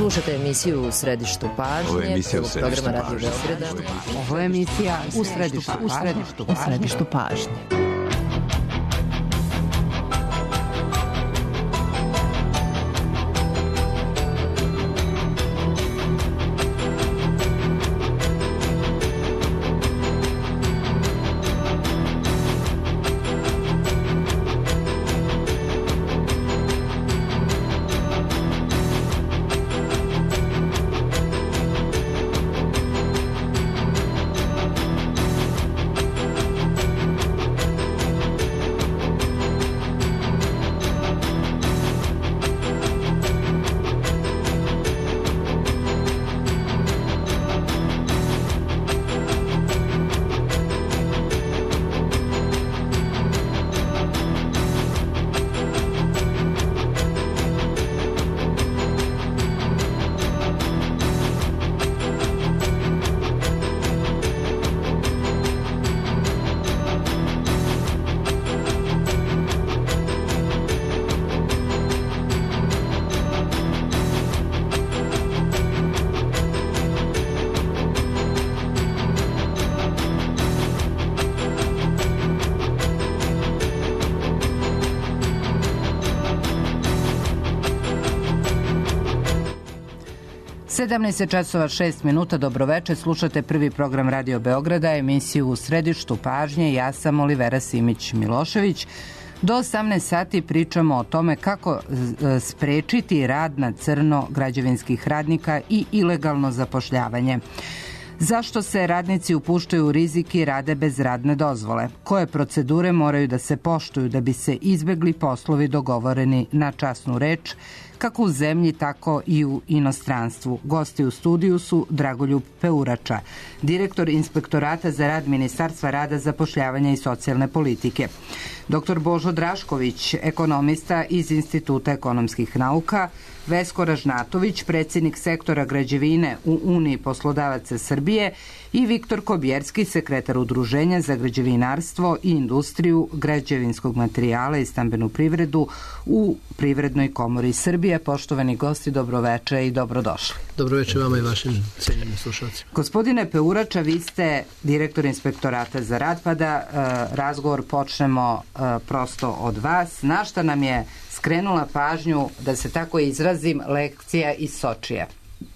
Slušate emisiju U središtu pažnje. Ovo je emisija U središtu programa pažnje. Radio Beograda. Ovo je emisija U središtu pažnje. časova 6 minuta, dobroveče, slušate prvi program Radio Beograda, emisiju U središtu pažnje, ja sam Olivera Simić-Milošević. Do 18 sati pričamo o tome kako sprečiti rad na crno građevinskih radnika i ilegalno zapošljavanje. Zašto se radnici upuštaju u rizik i rade bez radne dozvole? Koje procedure moraju da se poštuju da bi se izbegli poslovi dogovoreni na časnu reč, kako u zemlji, tako i u inostranstvu? Gosti u studiju su Dragoljub Peurača, direktor Inspektorata za rad Ministarstva rada, zapošljavanja i socijalne politike. Dr. Božo Drašković, ekonomista iz Instituta ekonomskih nauka, Vesko Ražnatović, predsjednik sektora građevine u Uniji poslodavaca Srbije i Viktor Kobjerski, sekretar Udruženja za građevinarstvo i industriju građevinskog materijala i stambenu privredu u Privrednoj komori Srbije. Poštovani gosti, dobroveče i dobrodošli. Dobroveče vama i vašim cijenjenim slušalcima. Gospodine Peurača, vi ste direktor Inspektorata za rad, pa da razgovor počnemo prosto od vas. Na šta nam je skrenula pažnju, da se tako izrazim, lekcija iz Sočija?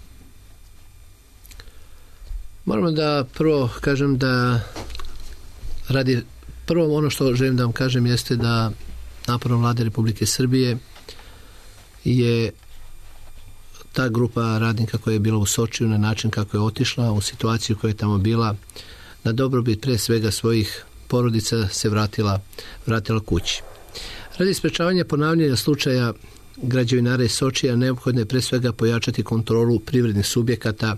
Moramo da prvo kažem da prvo ono što želim da vam kažem jeste da naporom Vlade Republike Srbije je ta grupa radnika koja je bila u Sočiju na način kako je otišla, u situaciju koja je tamo bila, na dobrobit pre svega svojih porodica se vratila kući. Radi sprečavanja ponavljanja slučaja građevinara iz Sočija neophodno je pre svega pojačati kontrolu privrednih subjekata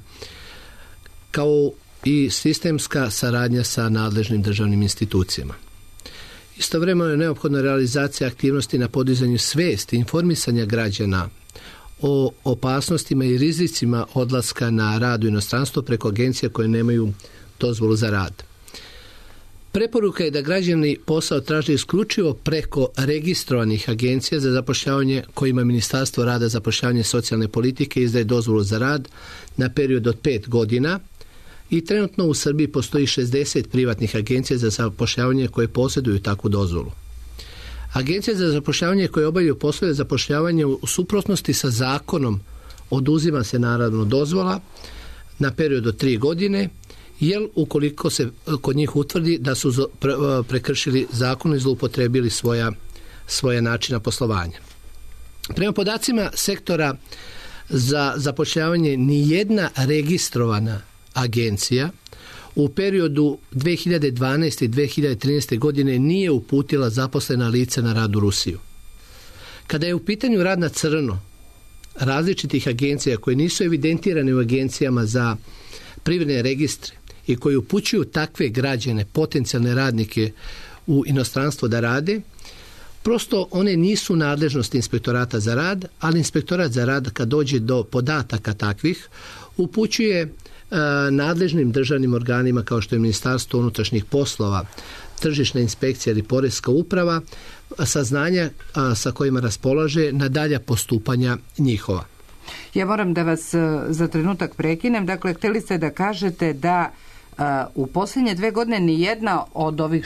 kao i sistemska saradnja sa nadležnim državnim institucijama. Istovremeno je neophodna realizacija aktivnosti na podizanju svesti, informisanja građana o opasnostima i rizicima odlaska na rad u inostranstvo preko agencija koje nemaju dozvolu za rad. Preporuka je da građani posao traže isključivo preko registrovanih agencija za zapošljavanje kojima Ministarstvo rada, zapošljavanja i socijalne politike izdaje dozvolu za rad na period od 5 godina i trenutno u Srbiji postoji 60 privatnih agencija za zapošljavanje koje posjeduju takvu dozvolu. Agencije za zapošljavanje koje obavljaju poslove zapošljavanja u suprotnosti sa zakonom oduzima se naravno dozvola na period od 3 godine, jer ukoliko se kod njih utvrdi da su prekršili zakon i zloupotrebili svoje načina poslovanja. Prema podacima sektora za zapošljavanje nijedna registrovana agencija u periodu 2012. i 2013. godine nije uputila zaposlena lica na rad u Rusiju. Kada je u pitanju rad na crno različitih agencija koje nisu evidentirane u agencijama za privredne registre i koji upućuju takve građane, potencijalne radnike u inostranstvo da rade, prosto one nisu nadležnosti Inspektorata za rad, ali Inspektorat za rad kad dođe do podataka takvih upućuje nadležnim državnim organima kao što je Ministarstvo unutrašnjih poslova, tržišna inspekcija ili poreska uprava saznanja sa kojima raspolaže na dalja postupanja njihova. Ja moram da vas za trenutak prekinem. Dakle, htjeli ste da kažete da u posljednje 2 godine ni jedna od ovih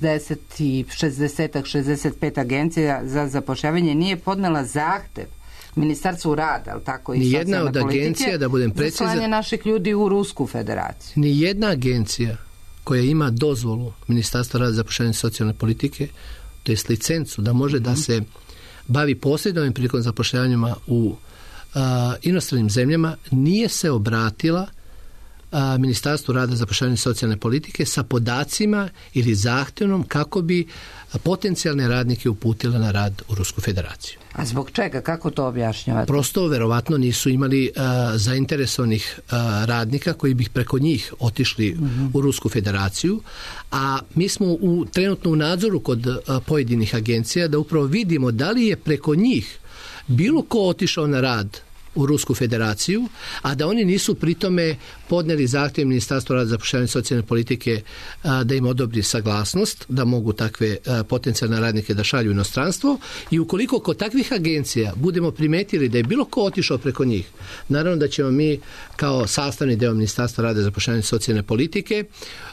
65 agencija za zapošljavanje nije podnela zahtev Ministarstvu rada, ali tako i ni socijalne jedna od politike, agencija, da budem precizan, za slanje naših ljudi u Rusku federaciju. Ni jedna agencija koja ima dozvolu Ministarstva rada, zapošljavanja i socijalne politike, to jest licencu da može da se bavi posredovanjem prilikom zapošljavanjima u inostranim zemljama, nije se obratila Ministarstvu rada, zapošljavanja i socijalne politike sa podacima ili zahtjevom kako bi potencijalne radnike uputila na rad u Rusku federaciju. A zbog čega? Kako to objašnjavate? Prosto, verovatno nisu imali zainteresovanih radnika koji bi preko njih otišli u Rusku federaciju, a mi smo trenutno u nadzoru kod pojedinih agencija da upravo vidimo da li je preko njih bilo ko otišao na rad u Rusku federaciju, a da oni nisu pritome podneli zahtjev Ministarstva rada, zapošljavanja i socijalne politike da im odobri saglasnost, da mogu takve potencijalne radnike da šalju u inostranstvo, i ukoliko kod takvih agencija budemo primetili da je bilo ko otišao preko njih, naravno da ćemo mi kao sastavni deo Ministarstva rada, zapošljavanja i socijalne politike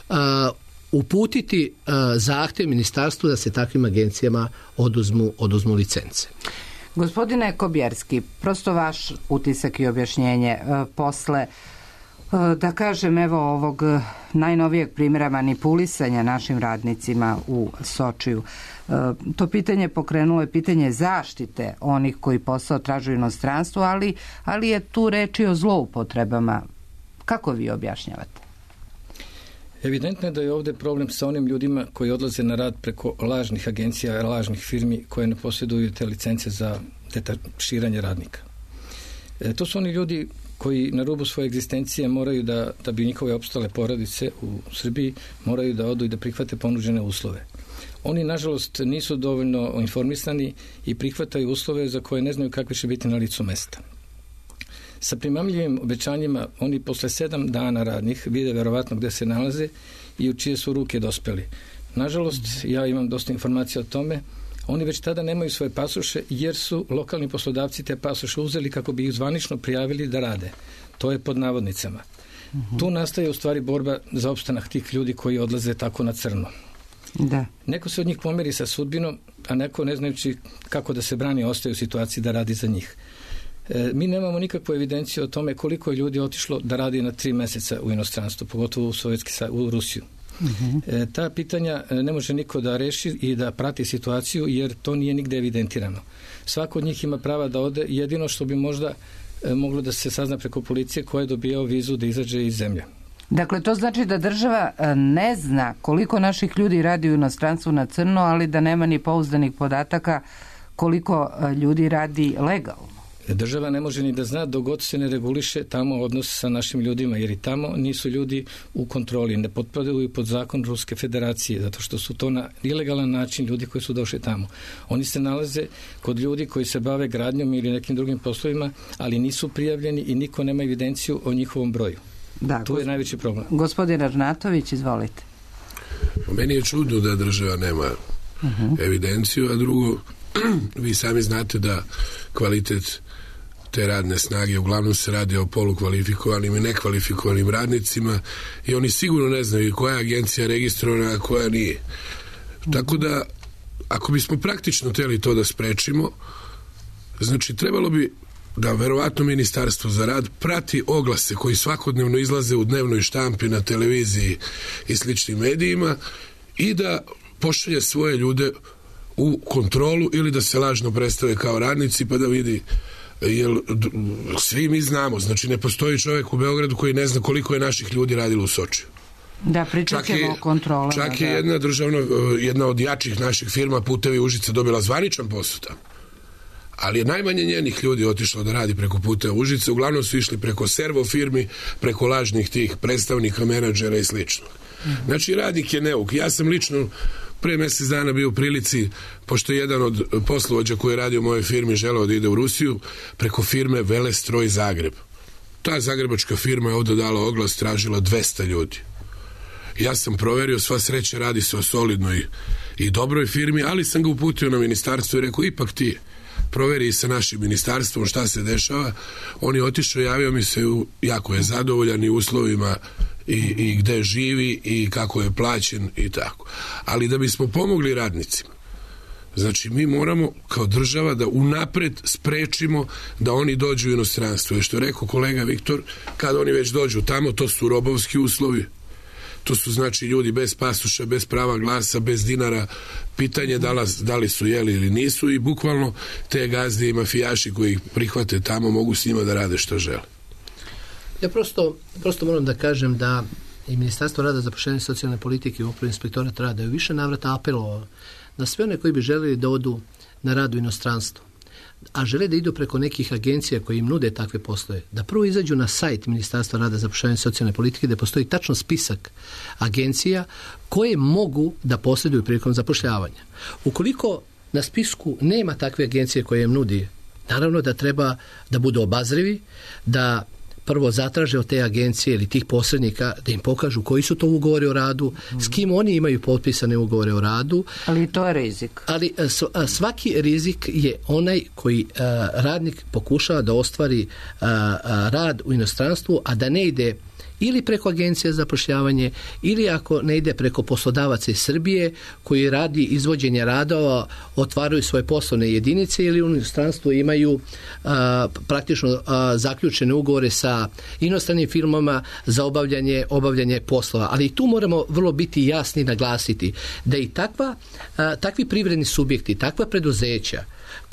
uputiti zahtjev ministarstvu da se takvim agencijama oduzmu licence. Gospodine Kobjerski, prosto vaš utisak i objašnjenje posle, da kažem, evo ovog najnovijeg primjera manipulisanja našim radnicima u Sočiju. To pitanje pokrenulo je pitanje zaštite onih koji posao tražuju inostranstvo, ali je tu reč i o zloupotrebama. Kako vi objašnjavate? Evidentno je da je ovdje problem sa onim ljudima koji odlaze na rad preko lažnih agencija, lažnih firmi koje ne posjeduju te licence za detaširanje radnika. To su oni ljudi koji na rubu svoje egzistencije moraju da bi njihove opstale porodice u Srbiji, moraju da odu i da prihvate ponuđene uslove. Oni, nažalost, nisu dovoljno informisani i prihvataju uslove za koje ne znaju kakve će biti na licu mesta. Sa primamljivim obećanjima oni posle 7 dana radnih vide verovatno gde se nalaze i u čije su ruke dospeli. Nažalost, ja imam dosta informacija o tome. Oni već tada nemaju svoje pasoše jer su lokalni poslodavci te pasoše uzeli kako bi ih zvanično prijavili da rade. To je pod navodnicama. Tu nastaje u stvari borba za opstanak tih ljudi koji odlaze tako na crno. Da. Neko se od njih pomeri sa sudbinom, a neko, ne znajući kako da se brani, ostaje u situaciji da radi za njih. Mi nemamo nikakvu evidenciju o tome koliko je ljudi otišlo da radi na 3 meseca u inostranstvu, pogotovo u Rusiju. Ta pitanja ne može niko da reši i da prati situaciju jer to nije nigde evidentirano. Svako od njih ima prava da ode, jedino što bi možda moglo da se sazna preko policije ko je dobijao vizu da izađe iz zemlje. Dakle, to znači da država ne zna koliko naših ljudi radi u inostranstvu na crno, ali da nema ni pouzdanih podataka koliko ljudi radi legalno. Država ne može ni da zna dok god se ne reguliše tamo odnos sa našim ljudima, jer i tamo nisu ljudi u kontroli, ne potpadaju pod zakon Ruske federacije, zato što su to na ilegalan način ljudi koji su došli tamo. Oni se nalaze kod ljudi koji se bave gradnjom ili nekim drugim poslovima, ali nisu prijavljeni i niko nema evidenciju o njihovom broju. Da, tu je najveći problem. Gospodin Arnatović, izvolite. Meni je čudno da država nema evidenciju, a drugo, vi sami znate da kvalitet te radne snage uglavnom se radi o polukvalifikovanim i nekvalifikovanim radnicima i oni sigurno ne znaju koja je agencija registrovana, a koja nije. Tako da, ako bismo praktično htjeli to da sprečimo, znači trebalo bi da verovatno Ministarstvo za rad prati oglase koji svakodnevno izlaze u dnevnoj štampi, na televiziji i sličnim medijima i da pošalje svoje ljude u kontrolu ili da se lažno predstave kao radnici pa da vidi, jer svi mi znamo, znači ne postoji čovjek u Beogradu koji ne zna koliko je naših ljudi radilo u Sočiju. Da, pričat ćemo o kontrolama. Čak je jedna od jačih naših firma Putevi Užice dobila zvaničan posao tamo. Ali je najmanje njenih ljudi otišlo da radi preko Puteva Užice, uglavnom su išli preko servo firmi, preko lažnih tih predstavnika, menadžera i slično. Znači radnik je neuk. Ja sam lično pre mjesec dana bio u prilici, pošto je jedan od poslovođa koji je radio u mojoj firmi želeo da ide u Rusiju, preko firme Velestroj Zagreb. Ta zagrebačka firma je ovdje dala oglas, tražila 200 ljudi. Ja sam proverio, sva sreća, radi se o solidnoj i dobroj firmi, ali sam ga uputio na ministarstvo i rekao, ipak ti proveri sa našim ministarstvom šta se dešava. On je otišao, javio mi se, jako je zadovoljan i uslovima i gde živi i kako je plaćen i tako. Ali da bismo pomogli radnicima, znači mi moramo kao država da unapred sprečimo da oni dođu u inostranstvo. I što je rekao kolega Viktor, kad oni već dođu tamo, to su robovski uslovi. To su znači ljudi bez pasoša, bez prava glasa, bez dinara, pitanje da li su jeli ili nisu, i bukvalno te gazde i mafijaši koji ih prihvate tamo mogu s njima da rade što žele. Ja prosto moram da kažem da i Ministarstvo rada, zapošljavanja i socijalne politike i upravo inspektorat rada je više navrata apelovao na sve one koji bi želeli da odu na rad u inostranstvo, a žele da idu preko nekih agencija koji im nude takve poslove, da prvo izađu na sajt Ministarstva rada, zapošljavanja i socijalne politike, gde postoji tačno spisak agencija koje mogu da posreduju prilikom zapošljavanja. Ukoliko na spisku nema takve agencije koje im nudi, naravno da treba da budu obazrivi, da prvo zatraže od te agencije ili tih posrednika da im pokažu koji su to ugovori o radu, s kim oni imaju potpisane ugovore o radu. Ali to je rizik. Ali svaki rizik je onaj koji radnik pokušava da ostvari rad u inostranstvu, a da ne ide ili preko agencije za zapošljavanje, ili ako ne ide preko poslodavaca iz Srbije koji radi izvođenje radova, otvaraju svoje poslovne jedinice, ili u inostranstvu imaju praktično zaključene ugovore sa inostranim firmama za obavljanje poslova. Ali i tu moramo vrlo biti jasni i naglasiti da i takvi privredni subjekti, takva preduzeća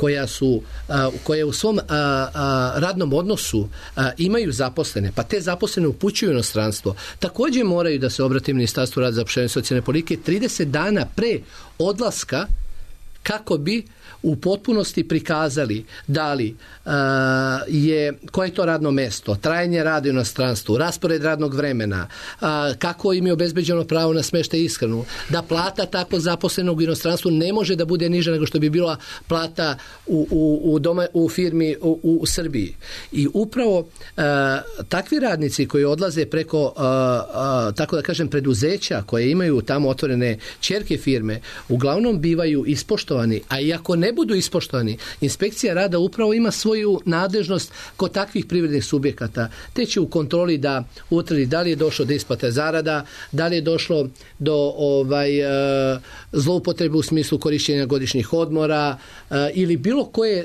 koje u svom radnom odnosu imaju zaposlene, pa te zaposlene upućuju u inostranstvo, također moraju da se obrate Ministarstvu rada, zapošljavanja i socijalne politike 30 dana pre odlaska, kako bi u potpunosti prikazali da li koje je to radno mesto, trajanje rada u inostranstvu, raspored radnog vremena, kako im je obezbeđeno pravo na smeštaj i ishranu, da plata tako zaposlenog u inostranstvu ne može da bude niža nego što bi bila plata u firmi u Srbiji. I upravo takvi radnici koji odlaze preko tako da kažem preduzeća koje imaju tamo otvorene ćerke firme, uglavnom bivaju ispoštovani, a i ako ne budu ispoštovani, inspekcija rada upravo ima svoju nadležnost kod takvih privrednih subjekata, te će u kontroli da utvrdi da li je došlo do isplate zarada, da li je došlo do zloupotrebe u smislu korišćenja godišnjih odmora ili bilo koje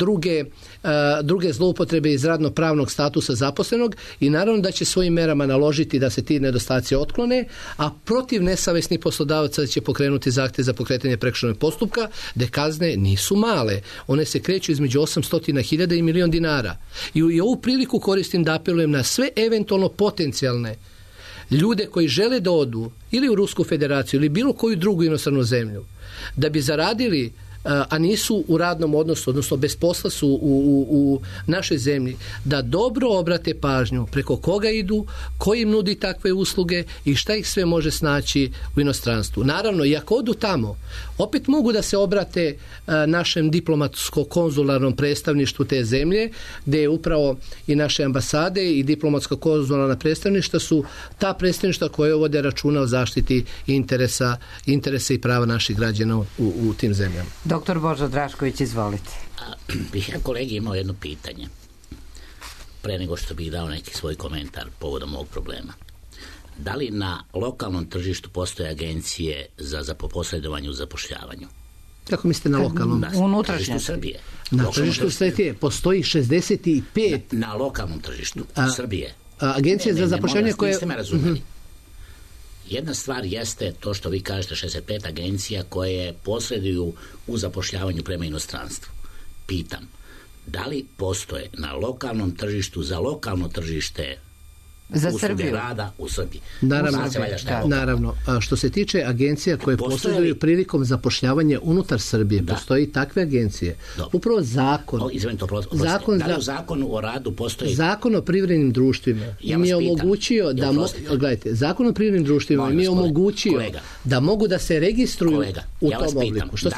druge zloupotrebe iz radno-pravnog statusa zaposlenog, i naravno da će svojim merama naložiti da se ti nedostaci otklone, a protiv nesavesnih poslodavaca će pokrenuti zahtev za pokretanje prekršajnog postupka, gde kazne nisu male. One se kreću između 800.000 i 1.000.000 dinara. I ovu priliku koristim da apelujem na sve eventualno potencijalne ljude koji žele da odu ili u Rusku federaciju ili bilo koju drugu inostranu zemlju, da bi zaradili, a nisu u radnom odnosu, odnosno bez posla su u našoj zemlji, da dobro obrate pažnju preko koga idu, ko im nudi takve usluge i šta ih sve može snaći u inostranstvu. Naravno, i ako odu tamo, opet mogu da se obrate našem diplomatsko-konzularnom predstavništvu te zemlje, gde je upravo i naše ambasade i diplomatsko-konzularna predstavništva su ta predstavništva koje vode računa o zaštiti interesa i prava naših građana u tim zemljama. Doktor Božo Drašković, izvolite. Bih ja kolegi imao jedno pitanje, pre nego što bih dao neki svoj komentar povodom ovog problema. Da li na lokalnom tržištu postoje agencije za posredovanje u zapošljavanju? Kako mislite na lokalnom? Unutrašnjem Srbije. Na tržištu Srbije postoji 65... Na lokalnom tržištu Srbije. Agencije za zapošljavanje koje... Niste me razumeli. Jedna stvar jeste to što vi kažete 65 agencija koje posreduju u zapošljavanju prema inostranstvu. Pitam, da li postoje na lokalnom tržištu za lokalno tržište za usluge Srbiju rada u Srbiji? Naravno, što se tiče agencija koje posreduju prilikom zapošljavanja unutar Srbije, postoji takve agencije. Dobro. Upravo zakon. Da li u zakonu o radu postoji... Zakon o privrednim društvima im je omogućio da... Gledajte, zakon o privrednim društvima im je omogućio da mogu da se registruju u tom obliku. Što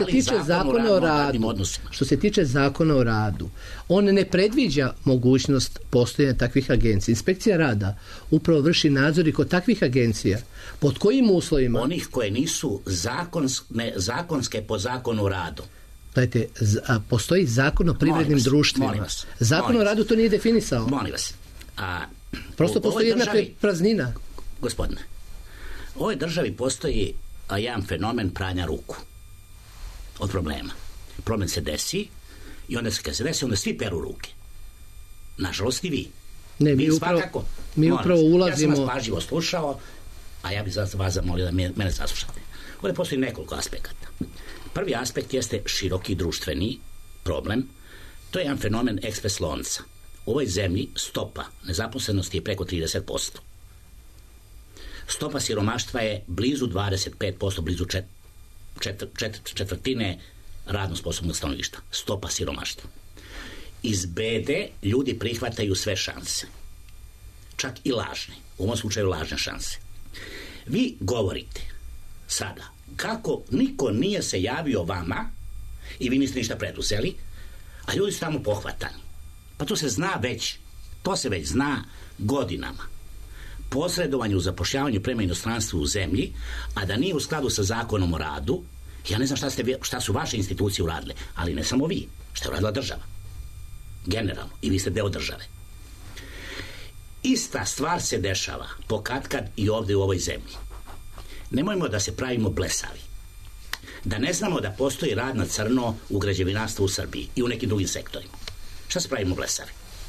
se tiče zakona o radu, on ne predviđa mogućnost postojanja takvih agencija. Inspekcija rada upravo vrši nadzor i kod takvih agencija. Pod kojim uslovima? Onih koje nisu zakonske po zakonu o radu. Dajte, postoji zakon o privrednim društvima. Zakon o radu to nije definisao. Molim vas. Prosto postoji jedna praznina. Gospodine, u ovoj državi postoji jedan fenomen pranja ruku od problema. Problem se desi i onda kad se desi, onda svi peru ruke. Nažalost i vi. Ne, mi upravo ulazimo... Ja sam vas pažljivo slušao, a ja bih vas zamolio da mene saslušate. Ovdje postoji nekoliko aspekata. Prvi aspekt jeste široki društveni problem. To je jedan fenomen ekspres lonca. U ovoj zemlji stopa nezaposlenosti je preko 30%. Stopa siromaštva je blizu 25%, blizu četvrtine radno sposobnog stanovništva. Stopa siromaštva. Iz bede ljudi prihvataju sve šanse. Čak i lažne. U ovom slučaju lažne šanse. Vi govorite sada kako niko nije se javio vama i vi niste ništa preduzeli, a ljudi su tamo pohvatani. Pa to se zna već. To se već zna godinama. Posredovanje u zapošljavanju prema inostranstvu u zemlji, a da nije u skladu sa zakonom o radu, ja ne znam šta su vaše institucije uradile, ali ne samo vi, šta je uradila država. Generalno, i vi ste deo države. Ista stvar se dešava pokatkad i ovdje u ovoj zemlji. Nemojmo da se pravimo blesavi. Da ne znamo da postoji rad na crno u građevinarstvu u Srbiji i u nekim drugim sektorima. Šta se pravimo blesavi?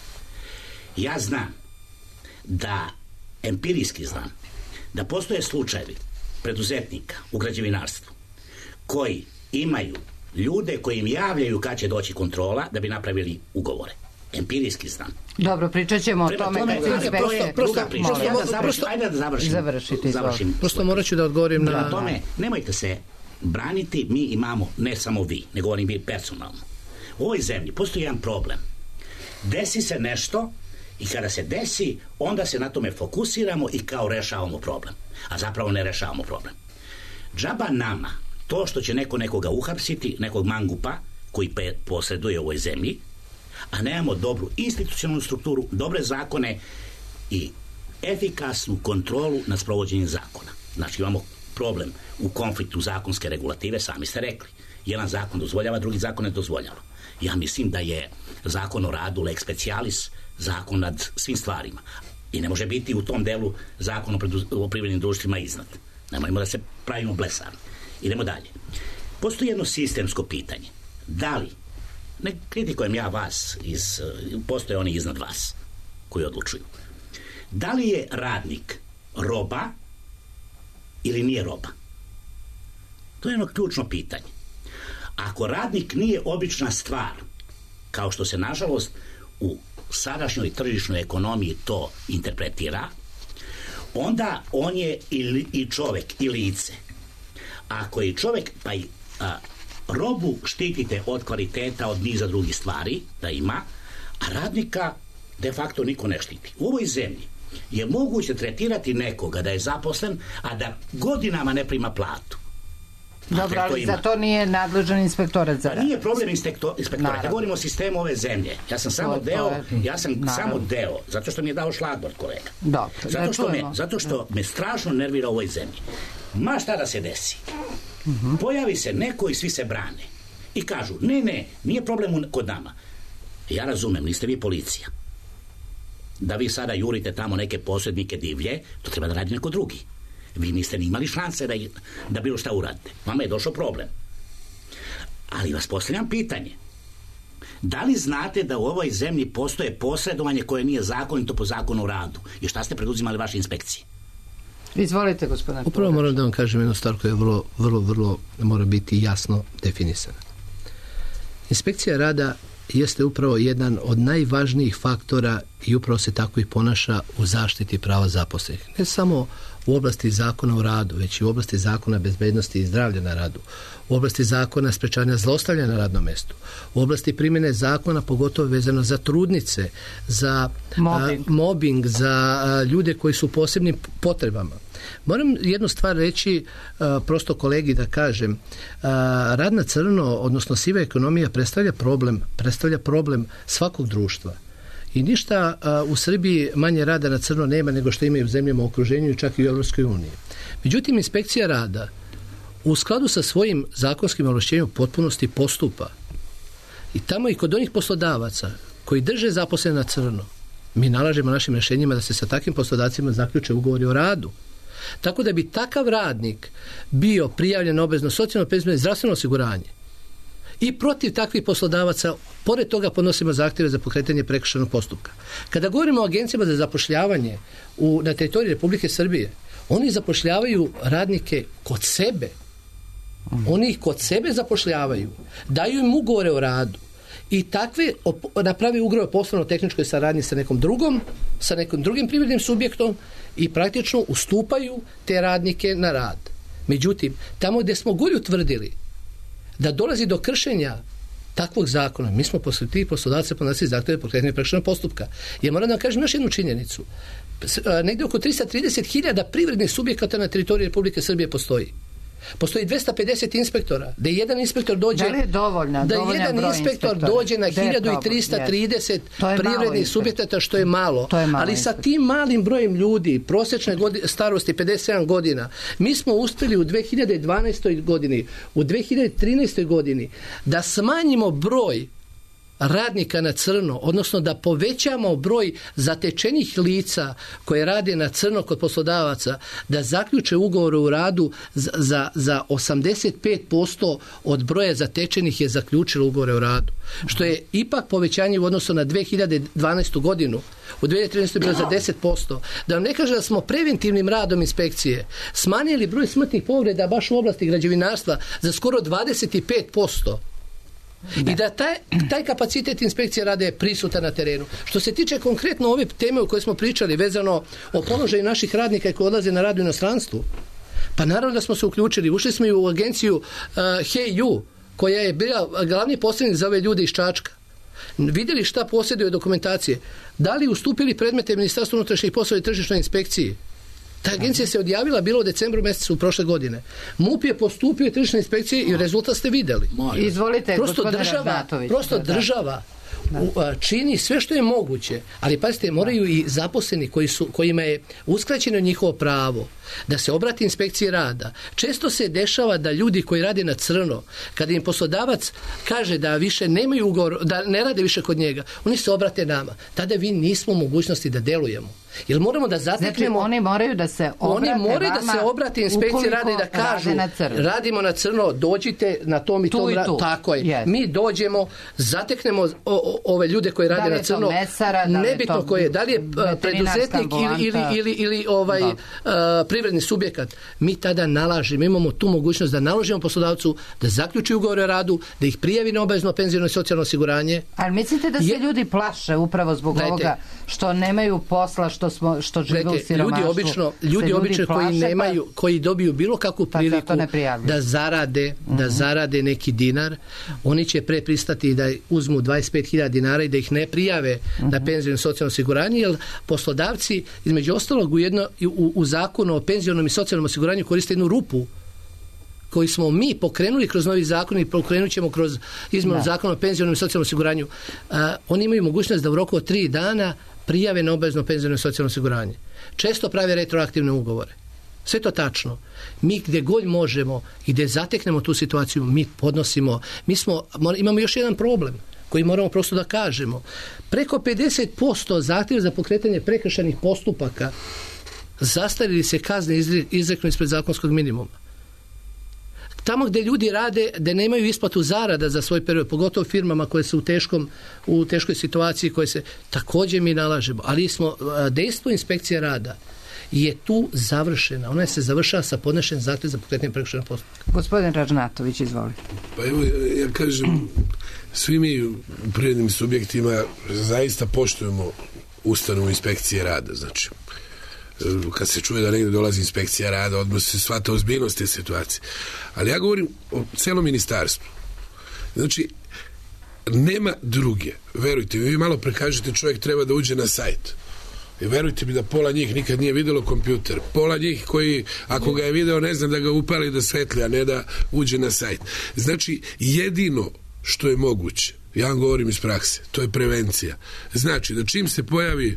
Ja znam da, empirijski znam, da postoje slučajevi preduzetnika u građevinarstvu koji imaju ljude koji im javljaju kad će doći kontrola da bi napravili ugovore. Empirijski znam. Dobro, pričat ćemo o tome kad se inspekcije. Ajde da završim. Prosto morat ću da odgovorim na... tome, nemojte se braniti, mi imamo, ne samo vi, ne govorim vi personalno. U ovoj zemlji postoji jedan problem. Desi se nešto i kada se desi, onda se na tome fokusiramo i kao rešavamo problem. A zapravo ne rešavamo problem. Džaba nama to što će neko nekoga uhapsiti, nekog mangupa koji posreduje u ovoj zemlji, a nemamo dobru institucionalnu strukturu, dobre zakone i efikasnu kontrolu nad sprovođenjem zakona. Znači imamo problem u konfliktu zakonske regulative, sami ste rekli. Jedan zakon dozvoljava, drugi zakon ne dozvoljava. Ja mislim da je zakon o radu lex specialis zakon nad svim stvarima. I ne može biti u tom delu zakon o privrednim društvima iznad. Nemojmo da se pravimo blesavi. Idemo dalje. Postoji jedno sistemsko pitanje. Da li, ne kritikujem ja vas, postoje oni iznad vas koji odlučuju. Da li je radnik roba ili nije roba? To je jedno ključno pitanje. Ako radnik nije obična stvar, kao što se nažalost u sadašnjoj tržišnoj ekonomiji to interpretira, onda on je i čovek i lice. Ako je čovek, pa i robu štitite od kvaliteta, od niza drugih stvari da ima, a radnika de facto niko ne štiti. U ovoj zemlji je moguće tretirati nekoga da je zaposlen, a da godinama ne prima platu. Dobro, ali za to nije nadležan inspektorat za rad. Pa nije problem inspektorat. Ja govorim o sistemu ove zemlje. Ja sam samo deo, zato što mi je dao šlagvort kolega. Dobro, zato što me strašno nervira u ovoj zemlji. Ma šta da se desi. Pojavi se neko i svi se brane. I kažu, ne, nije problem kod nama. Ja razumem, niste vi policija. Da vi sada jurite tamo neke posrednike divlje, to treba da radi neko drugi. Vi niste ni imali šanse da bilo šta uradite. Vama je došao problem. Ali vas postavljam pitanje. Da li znate da u ovoj zemlji postoje posredovanje koje nije zakonito po zakonu o radu? I šta ste preduzimali vaše inspekcije? Izvolite, gospodine. Upravo moram da vam kažem jednu stvar koja je vrlo mora biti jasno definisana. Inspekcija rada jeste upravo jedan od najvažnijih faktora i upravo se tako i ponaša u zaštiti prava zaposlenih. Ne samo u oblasti zakona o radu, već i u oblasti zakona bezbednosti i zdravlja na radu, u oblasti zakona sprečavanja zlostavljanja na radnom mestu, u oblasti primjene zakona pogotovo vezano za trudnice, za mobbing, za ljude koji su u posebnim potrebama. Moram jednu stvar reći, prosto kolegi da kažem, rad na crno, odnosno siva ekonomija predstavlja problem svakog društva. I ništa u Srbiji manje rada na crno nema nego što imaju u zemljama u okruženju i čak i u Europskoj uniji. Međutim, inspekcija rada u skladu sa svojim zakonskim ovlašćenjem potpunosti postupa. I tamo i kod onih poslodavaca koji drže zaposlene na crno, mi nalažemo našim rješenjima da se sa takvim poslodavcima zaključe ugovori o radu. Tako da bi takav radnik bio prijavljen na obavezno socijalno, penzijsko i zdravstveno osiguranje. I protiv takvih poslodavaca, pored toga podnosimo zahtjeve za pokretanje prekršajnog postupka. Kada govorimo o agencijama za zapošljavanje na teritoriji Republike Srbije, oni zapošljavaju radnike kod sebe. Oni ih kod sebe zapošljavaju, daju im ugovore o radu i takve napravi ugovore o poslovno-tehničkoj saradnji sa nekim drugim privrednim subjektom i praktično ustupaju te radnike na rad. Međutim, tamo gdje smo god utvrdili da dolazi do kršenja takvog zakona, mi smo posle tih poslodavaca podnosili zahtjeve pokretanja prekršajnog postupka. Ja moram da vam kažem još jednu činjenicu. Negdje oko 330.000 privrednih subjekata na teritoriji Republike Srbije postoji. Postoji 250 inspektora, da jedan inspektor dođe, da li je dovoljan inspektor dođe na 1330 privrednih subjekata, što je malo. Ali sa tim malim brojem ljudi, prosječne starosti 57 godina, mi smo uspjeli u 2012. godini, u 2013. godini da smanjimo broj radnika na crno, odnosno da povećamo broj zatečenih lica koje rade na crno kod poslodavaca, da zaključe ugovor o radu za 85% od broja zatečenih je zaključilo ugovore o radu. Što je ipak povećanje u odnosu na 2012. godinu. U 2013. je bilo za 10%. Da vam ne kaže da smo preventivnim radom inspekcije smanjili broj smrtnih povreda baš u oblasti građevinarstva za skoro 25%. I da taj kapacitet inspekcije rada je prisutan na terenu. Što se tiče konkretno ove teme o kojoj smo pričali vezano o položaju naših radnika koji odlaze na rad u inostranstvu, pa naravno da smo se uključili. Ušli smo i u agenciju HEU, koja je bila glavni posrednik za ove ljude iz Čačka. Vidjeli šta posjeduje dokumentacije. Da li ustupili predmete Ministarstvu unutrašnjih poslova i tržišnoj inspekciji? Ta agencija se odjavila bilo u decembru mjesecu prošle godine. MUP je postupio tržišnoj inspekciji i rezultat ste vidjeli. Izvolite, prosto država čini sve što je moguće, ali pazite, moraju i zaposleni kojima je uskraćeno njihovo pravo da se obrati inspekciji rada. Često se dešava da ljudi koji rade na crno, kada im poslodavac kaže da više nemaju ugovor, da ne rade više kod njega, oni se obrate nama. Tada vi nismo u mogućnosti da delujemo. Jer moramo da zateknemo... Znači, oni moraju da se obrate inspekciji rada i da kažu radimo na crno, dođite na tom i tom radu. Tako je. Yes. Mi dođemo, zateknemo ove ljude koji rade na crno. Nebitno koje, da li je preduzetnik ili privredni subjekat. Mi tada nalažemo, imamo tu mogućnost da naložimo poslodavcu da zaključi ugovor o radu, da ih prijavi na obavezno penzijsko i socijalno osiguranje. Ali mislite da se ljudi plaše upravo zbog ovoga što nemaju posla, što žive u siromaštvu? Ljudi obično koji dobiju bilo kakvu priliku da zarade neki dinar, oni će pre pristati da uzmu 25.000 dinara i da ih ne prijave na penzijsko i socijalno osiguranje, jer poslodavci između ostalog u zakonu o penzionom i socijalnom osiguranju koriste jednu rupu koji smo mi pokrenuli kroz novi zakon i pokrenut ćemo kroz izmjenu zakona o penzionom i socijalnom osiguranju. Oni imaju mogućnost da u roku od 3 dana prijave na obavezno penziono i socijalno osiguranje. Često prave retroaktivne ugovore. Sve to tačno. Mi gdje god možemo i gdje zateknemo tu situaciju, mi podnosimo. Imamo još jedan problem koji moramo prosto da kažemo. Preko 50% zahtjeva za pokretanje prekršajnih postupaka zastarili se kazne izreknu ispred zakonskog minimuma. Tamo gdje ljudi rade, da nemaju isplatu zarada za svoj period, pogotovo firmama koje su u teškoj situaciji, koje se također mi nalažemo. Ali dejstvo inspekcije rada je tu završena. Ona se završava sa podnešenjem zahtjeva za pokretanje prekršajnog postupka. Gospodin Ražnatović, izvolite. Pa evo, ja kažem, svi mi u privrednim subjektima zaista poštujemo ustanovu inspekcije rada. Znači, kad se čuje da negdje dolazi inspekcija rada, odmah se shvata ozbiljnost te situacije. Ali ja govorim o celom ministarstvu. Znači, nema druge. Verujte mi, vi malo prekažete, čovjek treba da uđe na sajt. I verujte mi da pola njih nikad nije vidjelo kompjuter. Pola njih koji, ako ga je video, ne znam da ga upali da svetli, a ne da uđe na sajt. Znači, jedino što je moguće, ja vam govorim iz prakse, to je prevencija. Znači, da čim se pojavi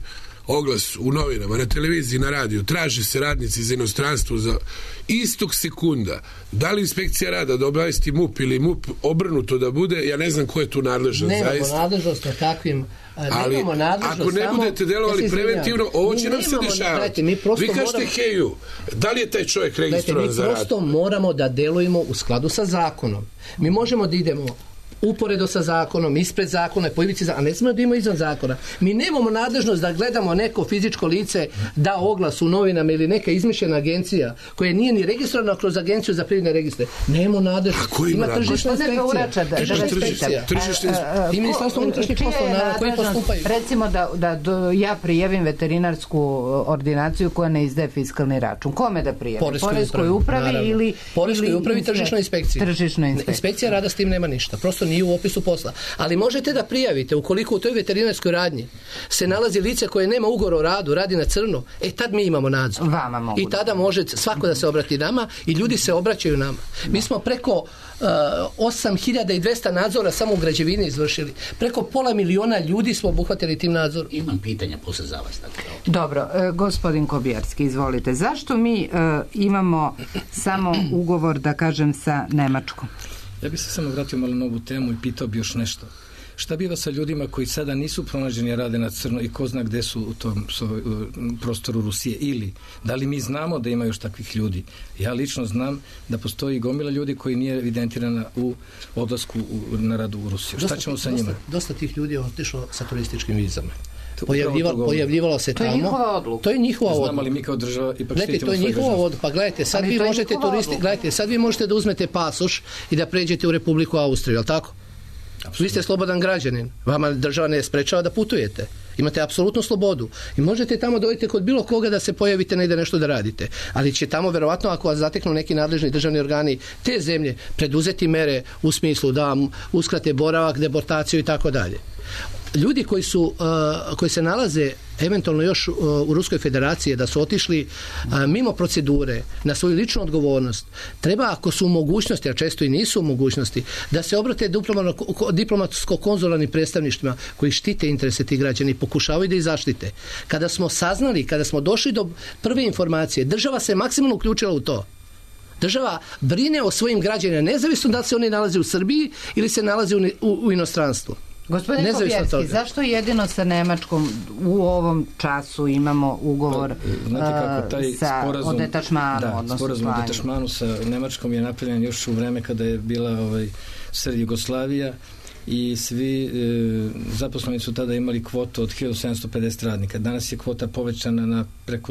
oglas u novinama, na televiziji, na radiju, traže se radnici iz inostranstva za istog sekunda. Da li inspekcija rada da obavesti MUP ili MUP obrnuto da bude, ja ne znam ko je tu nadležan. Nemamo nadležnost na takvim... Ali ako ne budete delovali preventivno, ovo će nam se dešavati. Vi kažete heju, da li je taj čovjek registrovan za rad? Mi prosto moramo da delujemo u skladu sa zakonom. Mi možemo da idemo uporedo sa zakonom, ispred zakona, po ivici zakona, a ne smemo da imamo izvan zakona. Mi nemamo nadležnost da gledamo neko fizičko lice da oglas u novinama ili neka izmišljena agencija koja nije ni registrovana kroz agenciju za privredne registre. Nemamo nadležnost. Ima tržišna inspekcija. I Ministarstvo unutrašnjih poslova koji postupaju. Recimo da ja prijavim veterinarsku ordinaciju koja ne izdaje fiskalni račun. Kome da prijavim? Poreskoj upravi ili... Poreskoj upravi, tržišnoj inspekciji. Inspekcija rada s tim nema ništa. Prosto nije u opisu posla. Ali možete da prijavite ukoliko u toj veterinarskoj radnji se nalazi lice koje nema ugovor o radu, radi na crno, tad mi imamo nadzor. I tada može svako da se obrati nama i ljudi se obraćaju nama. Mi smo preko 8200 nadzora samo u građevini izvršili. Preko 500.000 ljudi smo obuhvatili tim nadzorom. Imam pitanja posle za vas. Dobro, gospodin Kobijarski, izvolite. Zašto mi imamo samo ugovor, da kažem, sa Nemačkom? Ja bih se samo vratio malo na ovu temu i pitao bi još nešto. Šta biva sa ljudima koji sada nisu pronađeni, rade na crno i ko zna gde su u tom prostoru Rusije? Ili, da li mi znamo da ima još takvih ljudi? Ja lično znam da postoji gomila ljudi koji nije evidentirana u odlasku na radu u Rusiju. Šta ćemo sa njima? Dosta tih ljudi je otišlo sa turističkim vizama. Pojavljivalo se tamo. To je njihova odluka. To je njihova odluka. Znamo li mi kao država ipak štitimo to je njihova odluka. Pa gledajte, sad vi možete da uzmete pasoš i da pređete u Republiku Austriju, je li tako? Absolutno. Vi ste slobodan građanin. Vama država ne sprečava da putujete. Imate apsolutnu slobodu. I možete tamo dojiti kod bilo koga da se pojavite negde nešto da radite. Ali će tamo verovatno, ako vas zateknu neki nadležni državni organi te zemlje, preduzeti mere u smislu da vam uskrate boravak, deportaciju i tako dalje. Ljudi koji se nalaze eventualno još u Ruskoj federaciji, da su otišli mimo procedure na svoju ličnu odgovornost, treba, ako su u mogućnosti, a često i nisu u mogućnosti, da se obrate diplomatsko-konzularnim predstavništvima koji štite interese tih građana i pokušavaju da ih zaštite. Kada smo saznali, kada smo došli do prve informacije, država se maksimalno uključila u to. Država brine o svojim građanima, nezavisno da se oni nalaze u Srbiji ili se nalaze u inostranstvu. Gospodin Kobijarski, zašto jedino sa Nemačkom u ovom času imamo ugovor o detašmanu? Da, sporazum o detašmanu sa Nemačkom je napravljen još u vreme kada je bila sred Jugoslavija i svi zaposleni su tada imali kvotu od 1750 radnika. Danas je kvota povećana na preko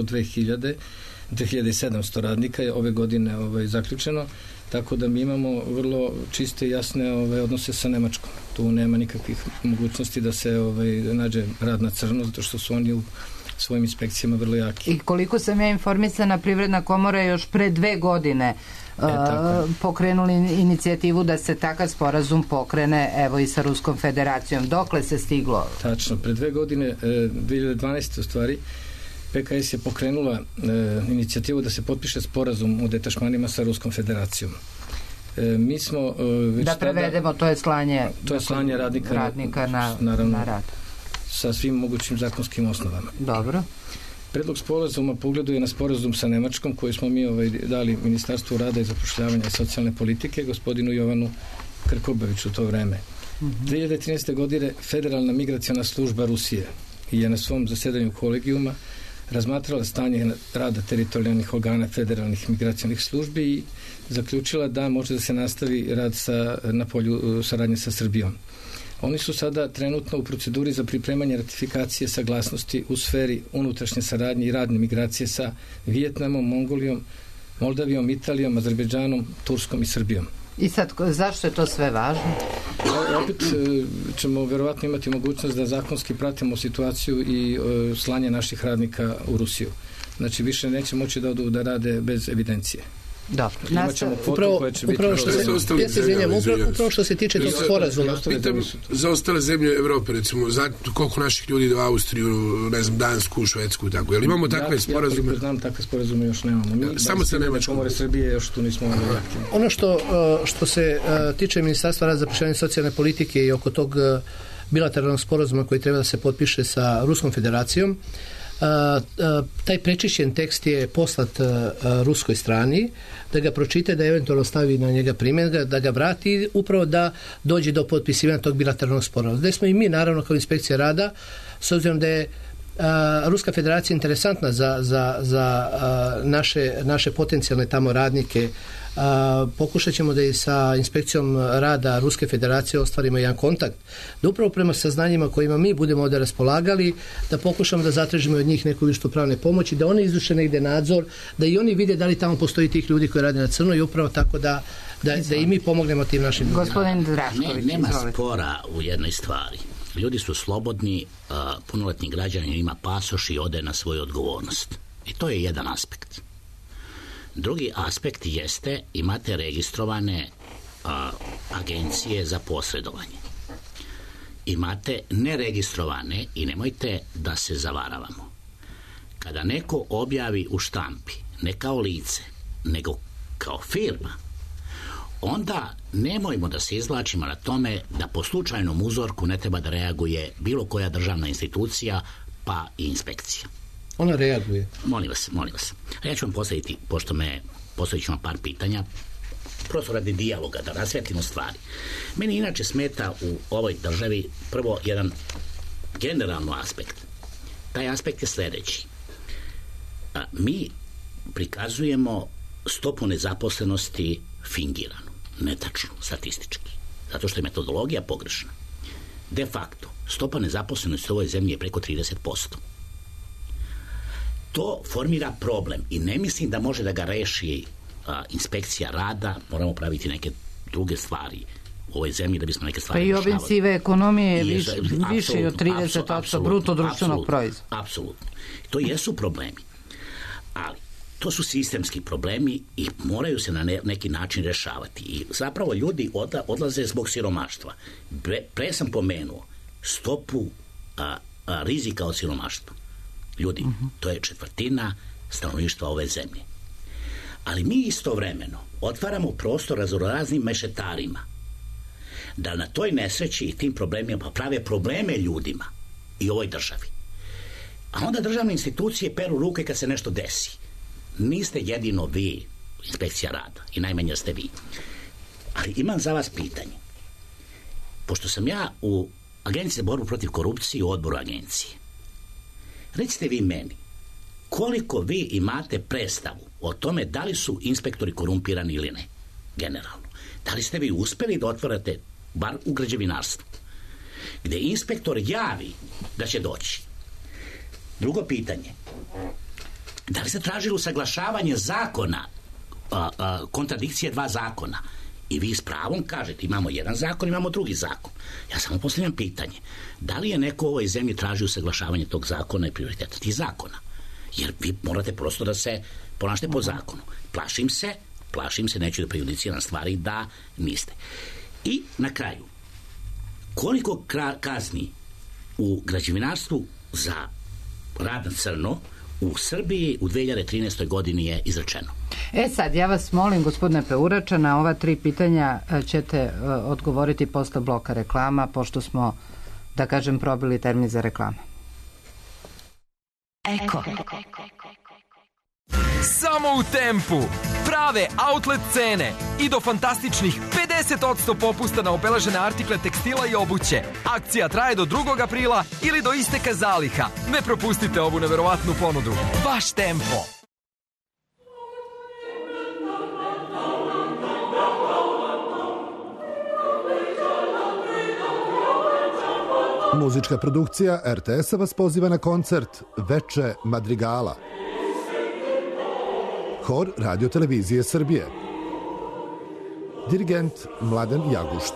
2700 radnika je ove godine zaključeno. Tako da mi imamo vrlo čiste i jasne odnose sa Nemačkom. Tu nema nikakvih mogućnosti da se nađe rad na crno, zato što su oni u svojim inspekcijama vrlo jaki. I koliko sam ja informisana, Privredna komora još pre 2 godine pokrenuli inicijativu da se takav sporazum pokrene evo i sa Ruskom federacijom. Dokle se stiglo? Tačno, pre 2 godine, 2012. u stvari, PKS je pokrenula inicijativu da se potpiše sporazum o detašmanima sa Ruskom federacijom. Mi smo da prevedemo, to je slanje radnika na rad sa svim mogućim zakonskim osnovama. Dobro. Predlog sporazuma pogleduje na sporazum sa Nemačkom koji smo mi dali Ministarstvu rada i zapošljavanja i socijalne politike, gospodinu Jovanu Krkobaviću u to vreme. 2013. godine Federalna migraciona služba Rusije je na svom zasedanju kolegijuma razmatrala stanje rada teritorijalnih organa federalnih migracionih službi i zaključila da može da se nastavi rad na polju saradnje sa Srbijom. Oni su sada trenutno u proceduri za pripremanje ratifikacije saglasnosti u sferi unutrašnje saradnje i radne migracije sa Vijetnamom, Mongolijom, Moldavijom, Italijom, Azerbejdžanom, Turskom i Srbijom. I sad, zašto je to sve važno? Opet ćemo verovatno imati mogućnost da zakonski pratimo situaciju i slanje naših radnika u Rusiju. Znači, više neće moći da odu da rade bez evidencije. Dobro. Upravo što se tiče tog sporazuma. Pitam za ostale zemlje Evrope, recimo, koliko naših ljudi ide u Austriju, ne znam, Dansku, Švedsku, tako. Jel imamo takve sporazume? Ja znam, takve sporazume još nemamo. Samo sa Nemačkom. Komore Srbije još tu nismo aktivni. Ono što se tiče Ministarstva rada, zapošljavanja i socijalne politike i oko tog bilateralnog sporazuma koji treba da se potpiše sa Ruskom federacijom, taj prečišćen tekst je poslat ruskoj strani, da ga pročite, da eventualno stavi na njega primjer, da ga vrati, upravo da dođe do potpisivanja tog bilateralnog sporazuma. Da smo i mi, naravno, kao inspekcija rada, s obzirom da je Ruska federacija interesantna za naše potencijalne tamo radnike, pokušat ćemo da i sa inspekcijom rada Ruske federacije ostvarimo jedan kontakt, da upravo prema saznanjima kojima mi budemo ovdje raspolagali, da pokušamo da zatražimo od njih neku vrstu pravne pomoći, da oni izvrše negdje nadzor, da i oni vide da li tamo postoji tih ljudi koji rade na crno i upravo tako da i mi pomognemo tim našim ljudima. Gospodin Drašković, nema spora u jednoj stvari. Ljudi su slobodni, punoletni građanin ima pasoš i ode na svoju odgovornost. I to je jedan aspekt. Drugi aspekt jeste, imate registrovane agencije za posredovanje. Imate neregistrovane i nemojte da se zavaravamo. Kada neko objavi u štampi, ne kao lice, nego kao firma, onda nemojmo da se izvlačimo na tome da po slučajnom uzorku ne treba da reaguje bilo koja državna institucija, pa i inspekcija. Ona reaguje. Molim vas. A ja ću vam postavit ću vam par pitanja, prosto radi dijaloga, da rasvetimo stvari. Meni inače smeta u ovoj državi prvo jedan generalno aspekt. Taj aspekt je sljedeći. Mi prikazujemo stopu nezaposlenosti fingiranu, netačnu, statistički, zato što je metodologija pogrešna. De facto, stopa nezaposlenosti u ovoj zemlji je preko 30%. To formira problem i ne mislim da može da ga reši inspekcija rada, moramo praviti neke druge stvari u ovoj zemlji da bismo neke stvari rešavali. Pa i ovim sive ekonomije je više od 30% bruto društvenog proizvoda. Apsolutno. To jesu problemi, ali to su sistemski problemi i moraju se na neki način rešavati. I zapravo ljudi odlaze zbog siromaštva. Pre sam pomenuo stopu rizika od siromaštva. Ljudi, to je 1/4 stanovništva ove zemlje. Ali mi istovremeno otvaramo prostor raznoraznim mešetarima da na toj nesreći i tim problemima prave probleme ljudima i ovoj državi. A onda državne institucije peru ruke kad se nešto desi. Niste jedino vi, inspekcija rada, i najmanje ste vi. Ali imam za vas pitanje. Pošto sam ja u Agenciji za borbu protiv korupcije u odboru agencije, recite vi meni, koliko vi imate predstavu o tome da li su inspektori korumpirani ili ne, generalno? Da li ste vi uspeli da otvarate, bar u građevinarstvu, gdje inspektor javi da će doći? Drugo pitanje, da li ste tražili usaglašavanje zakona, kontradikcije 2 zakona? I vi s pravom kažete, imamo jedan zakon, imamo drugi zakon. Ja samo postavljam pitanje, da li je neko u ovoj zemlji tražio usaglašavanje tog zakona i prioriteta tih zakona? Jer vi morate prosto da se ponašate po zakonu. Plašim se, neću da prejudiciram stvari, da niste. I na kraju, koliko kazni u građevinarstvu za rad na crno u Srbiji u 2013. godini je izrečeno? Sad, ja vas molim, gospodine Peurača, na ova 3 pitanja ćete odgovoriti posle bloka reklama, pošto smo, da kažem, probili termin za reklame. Eko. Samo u Tempu. Prave outlet cene i do fantastičnih 50% popusta na obeležene artikle tekstila i obuće. Akcija traje do 2. aprila ili do isteka zaliha. Ne propustite ovu neverovatnu ponudu. Baš Tempo. Muzička produkcija RTS-a vas poziva na koncert Veče Madrigala. Hor Radio-televizije Srbije. Dirigent Mladen Jagušt.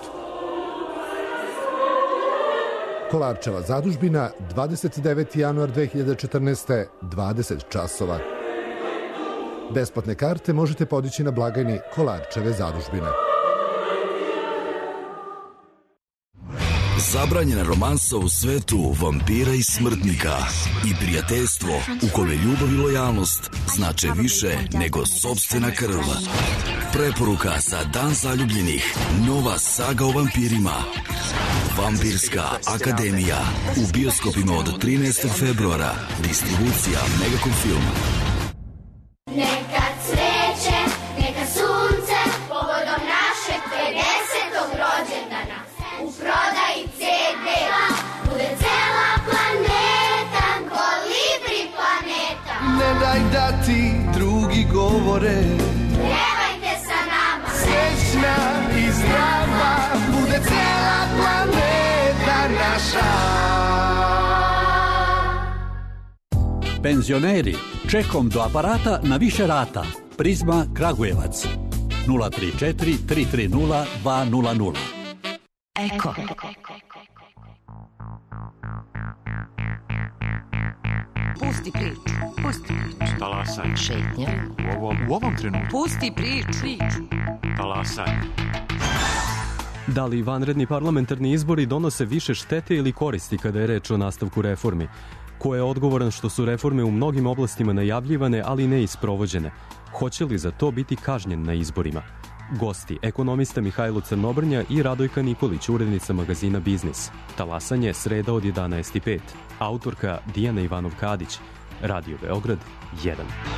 Kolarčeva zadužbina, 29. januar 2014. 20 časova. Besplatne karte možete podići na blagajni Kolarčeve zadužbine. Zabranjena romansa u svetu vampira i smrtnika i prijateljstvo u kome ljubav i lojalnost znače više nego sopstvena krv. Preporuka za Dan zaljubljenih. Nova saga o vampirima. Vampirska akademija. U bioskopima od 13. februara. Distribucija Megacom Film. Neka cveće, neka sunce, povodom našeg 50. rođendana. U prodaji CD-a bude cela planeta, Kolibri planeta. Ne daj da ti drugi govore, pjevajte sa nama. Srećna i zdrava bude cela planeta naša. Penzioneri, čekom do aparata na više rata. Prizma Kragujevac 034 330 200. Eko. Pusti priču, pusti priču. Talasaj. Šetnja. U ovom trenutku. Pusti priču. Talasaj. Da li vanredni parlamentarni izbori donose više štete ili koristi kada je reč o nastavku reformi? Ko je odgovoran što su reforme u mnogim oblastima najavljivane, ali ne i sprovođene? Hoće li za to biti kažnjen na izborima? Gosti, ekonomista Mihajlo Crnobrnja i Radojka Nikolić, urednica magazina Biznis. Talasanje, sreda od 11:05. Autorka Dijana Ivanov-Kadić. Radio Beograd 1.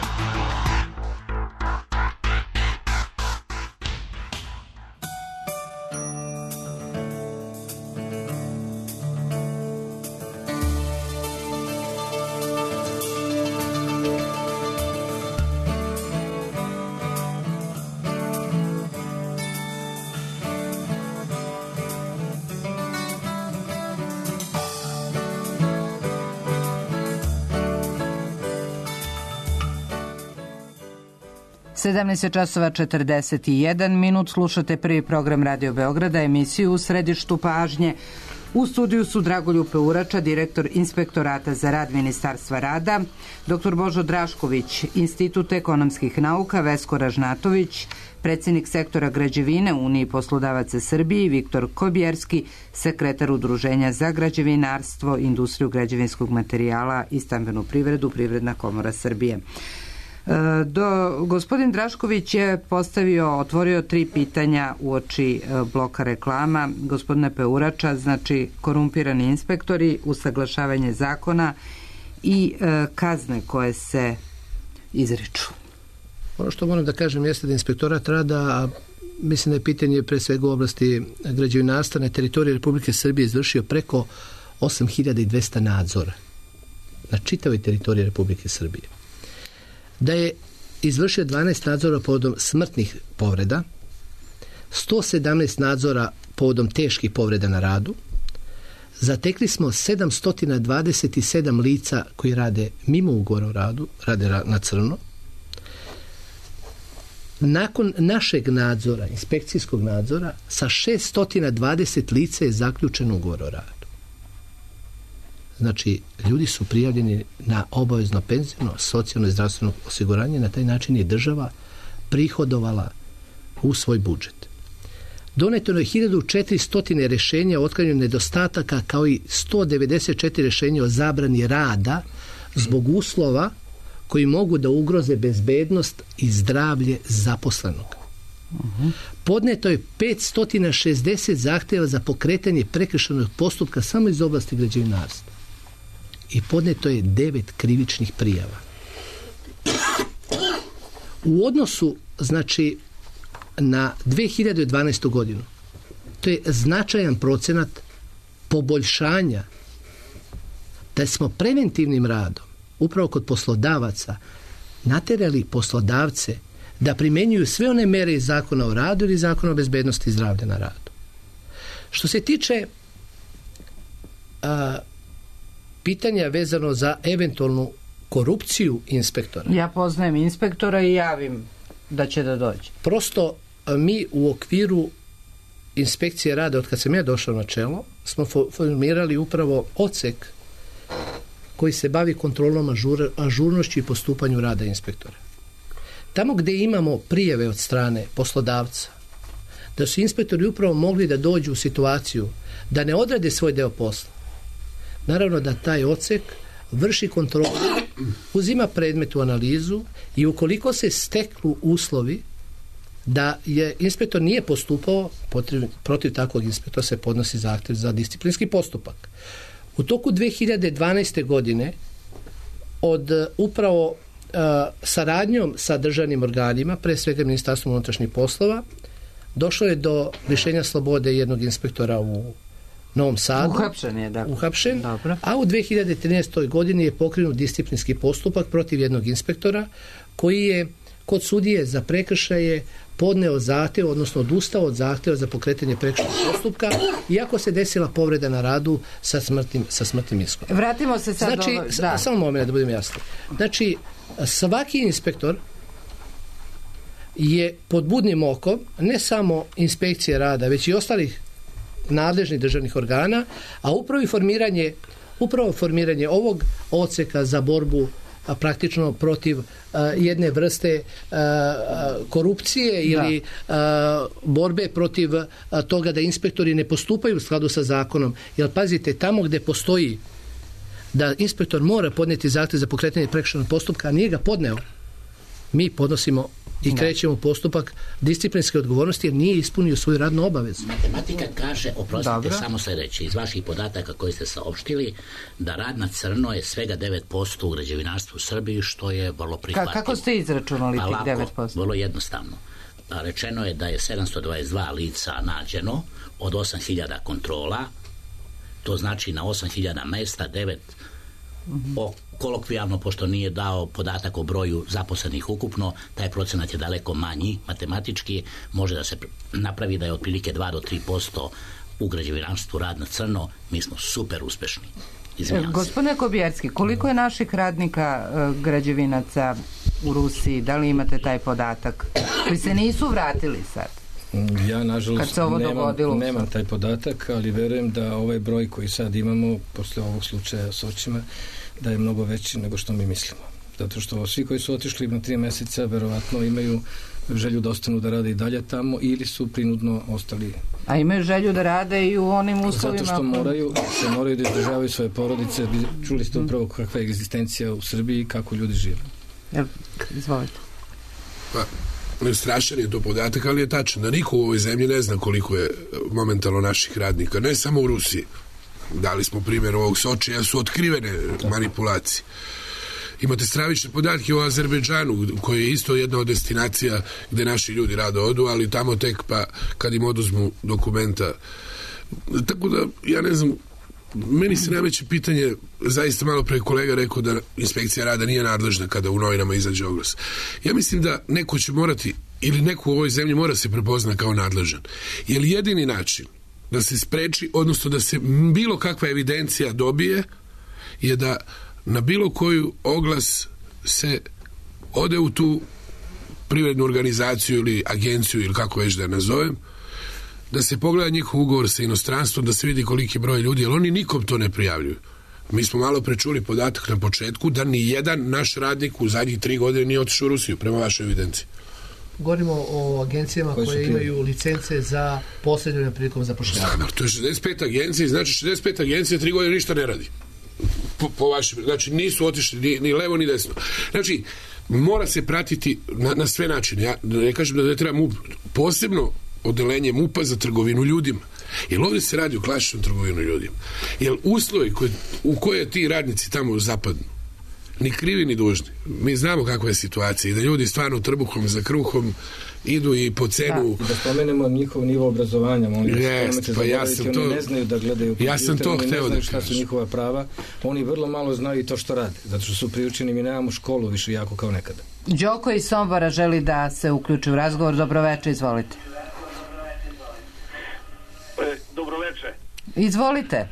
časova 41 minut, slušate prvi program Radio Beograda, emisiju U središtu pažnje. U studiju su Dragoljub Peurača, direktor Inspektorata za rad Ministarstva rada, dr. Božo Drašković, Institut ekonomskih nauka, Vesko Ražnatović, predsjednik sektora građevine Uniji poslodavaca Srbije, Viktor Kobjerski, sekretar Udruženja za građevinarstvo, industriju građevinskog materijala i stambenu privredu, Privredna komora Srbije. Gospodin Drašković je otvorio 3 pitanja uoči bloka reklama. Gospodine Peurača, znači korumpirani inspektori, usaglašavanje zakona i kazne koje se izriču. Ono što moram da kažem jeste da Inspektorat rada, mislim da je pitanje pre svega u oblasti građevinarstva na teritoriji Republike Srbije izvršio preko 8200 nadzora na čitavoj teritoriji Republike Srbije. Da je izvršio 12 nadzora povodom smrtnih povreda, 117 nadzora povodom teških povreda na radu, zatekli smo 727 lica koji rade mimo ugovora o radu, rade na crno. Nakon našeg nadzora, inspekcijskog nadzora, sa 620 lica je zaključen ugovor o radu. Znači, ljudi su prijavljeni na obavezno penzijno, socijalno i zdravstveno osiguranje. Na taj način je država prihodovala u svoj budžet. Doneto je 1400 rješenja o otklanjanju nedostataka, kao i 194 rješenja o zabrani rada zbog uslova koji mogu da ugroze bezbednost i zdravlje zaposlenog. Podneto je 560 zahtjeva za pokretanje prekršajnog postupka samo iz oblasti građevinarstva. I podneto je 9 krivičnih prijava. U odnosu, znači, na 2012. godinu, to je značajan procenat poboljšanja, da smo preventivnim radom, upravo kod poslodavaca, naterali poslodavce da primenjuju sve one mere iz Zakona o radu ili Zakona o bezbednosti i zdravlja na radu. Što se tiče pitanja vezano za eventualnu korupciju inspektora. Ja poznajem inspektora i javim da će da dođe. Prosto mi u okviru inspekcije rada, od kad sam ja došao na čelo, smo formirali upravo odsek koji se bavi kontrolom ažurnošću i postupanju rada inspektora. Tamo gdje imamo prijave od strane poslodavca da su inspektori upravo mogli da dođu u situaciju da ne odrade svoj deo posla. Naravno da taj odsek vrši kontrolu, uzima predmet u analizu i ukoliko se steknu uslovi da je inspektor nije postupao, protiv takvog inspektora se podnosi zahtev za disciplinski postupak. U toku 2012. godine od upravo saradnjom sa državnim organima, pre svega Ministarstvom unutrašnjih poslova, došlo je do lišenja slobode jednog inspektora u Novom Sadu. Uhapšen je, dakle. Uhapšen. Dobro. A u 2013. godini je pokrenut disciplinski postupak protiv jednog inspektora koji je kod sudije za prekršaje podneo zahtev, odnosno odustao od zahteva za pokretanje prekršajnog postupka, iako se desila povreda na radu sa smrtnim ishodom. Vratimo se sad znači, samo moment da budem jasno. Znači, svaki inspektor je pod budnim okom ne samo inspekcije rada, već i ostalih nadležnih državnih organa, a upravo formiranje ovog odseka za borbu praktično protiv jedne vrste korupcije ili borbe protiv toga da inspektori ne postupaju u skladu sa zakonom. Jer pazite, tamo gde postoji da inspektor mora podneti zahtev za pokretanje prekršajnog postupka, a nije ga podneo, mi podnosimo i krećemo postupak disciplinske odgovornosti jer nije ispunio svoju radnu obavezu. Matematika kaže, oprostite, samo sljedeće, iz vaših podataka koji ste saopštili, da rad na crno je svega 9% u građevinarstvu u Srbiji, što je vrlo prihvatljivo. Kako ste izračunali tih 9%? Vrlo jednostavno. Rečeno je da je 722 lica nađeno od 8000 kontrola, to znači na 8000 mesta 9 kolokvijalno, pošto nije dao podatak o broju zaposlenih ukupno, taj procenat je daleko manji matematički, može da se napravi da je otprilike 2 do 3% u građevinarstvu rad na crno, mi smo super uspešni. Gospodine Kobijerski, koliko je naših radnika građevinaca u Rusiji, da li imate taj podatak, koji se nisu vratili sad? Ja, nažalost, nemam taj podatak, ali verujem da ovaj broj koji sad imamo posle ovog slučaja s Sočima, da je mnogo veći nego što mi mislimo. Zato što svi koji su otišli na 3 meseca verovatno imaju želju da ostanu da rade i dalje tamo ili su prinudno ostali. A imaju želju da rade i u onim uslovima? Zato što moraju da izdržavaju svoje porodice. Čuli ste upravo kakva je egzistencija u Srbiji i kako ljudi žive. Izvolite. Strašan je to podatak, ali je tačno da niko u ovoj zemlji ne zna koliko je momentalno naših radnika, ne samo u Rusiji. Dali smo primjer ovog Sočija, su otkrivene manipulacije. Imate stravične podatke o Azerbejdžanu, koji je isto jedna od destinacija gde naši ljudi rado odu, ali tamo tek pa kad im oduzmu dokumenta. Tako da, ja ne znam, meni se najveće pitanje, zaista malo pre kolega rekao da inspekcija rada nije nadležna kada u novinama izađe oglas. Ja mislim da neko će morati, ili neko u ovoj zemlji mora se prepozna kao nadležan. Jer jedini način da se spreči, odnosno da se bilo kakva evidencija dobije, je da na bilo koju oglas se ode u tu privrednu organizaciju ili agenciju ili kako već da je nazovem, da se pogleda njihov ugovor sa inostranstvom, da se vidi koliki broj ljudi, jer oni nikom to ne prijavljuju. Mi smo malo prečuli podatak na početku da ni jedan naš radnik u zadnjih 3 godine nije otišao u Rusiju, prema vašoj evidenciji. Govorimo o agencijama koje imaju licence za posredovanje prilikom zapošljavanja. To je 65 agencija, znači 65 agencija 3 godine ništa ne radi. Po vašem, znači nisu otišli ni levo ni desno. Znači, mora se pratiti na sve načine. Ja ne kažem da ne treba MUP, posebno odelenje MUP-a za trgovinu ljudima. Jer ovdje se radi o klasičnom trgovinu ljudima. Jer uslovi u koje ti radnici tamo zapadnu, ni krivi ni dužni. Mi znamo kakva je situacija i da ljudi stvarno trbuhom za kruhom idu i po cenu... Da spomenemo njihov nivo obrazovanja. Pa ja sam to... Oni ne znaju da gledaju ja sam to hteo da kažem. Šta su njihova prava. Oni vrlo malo znaju i to što rade. Zato što su priučeni, mi nemamo školu više jako kao nekada. Đoko iz Sombora želi da se uključi u razgovor. Dobroveče, izvolite. Dobroveče. Izvolite.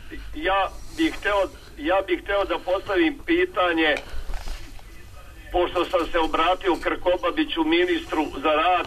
Ja bih hteo da postavim pitanje, pošto sam se obratio Krkobabiću, ministru za rad,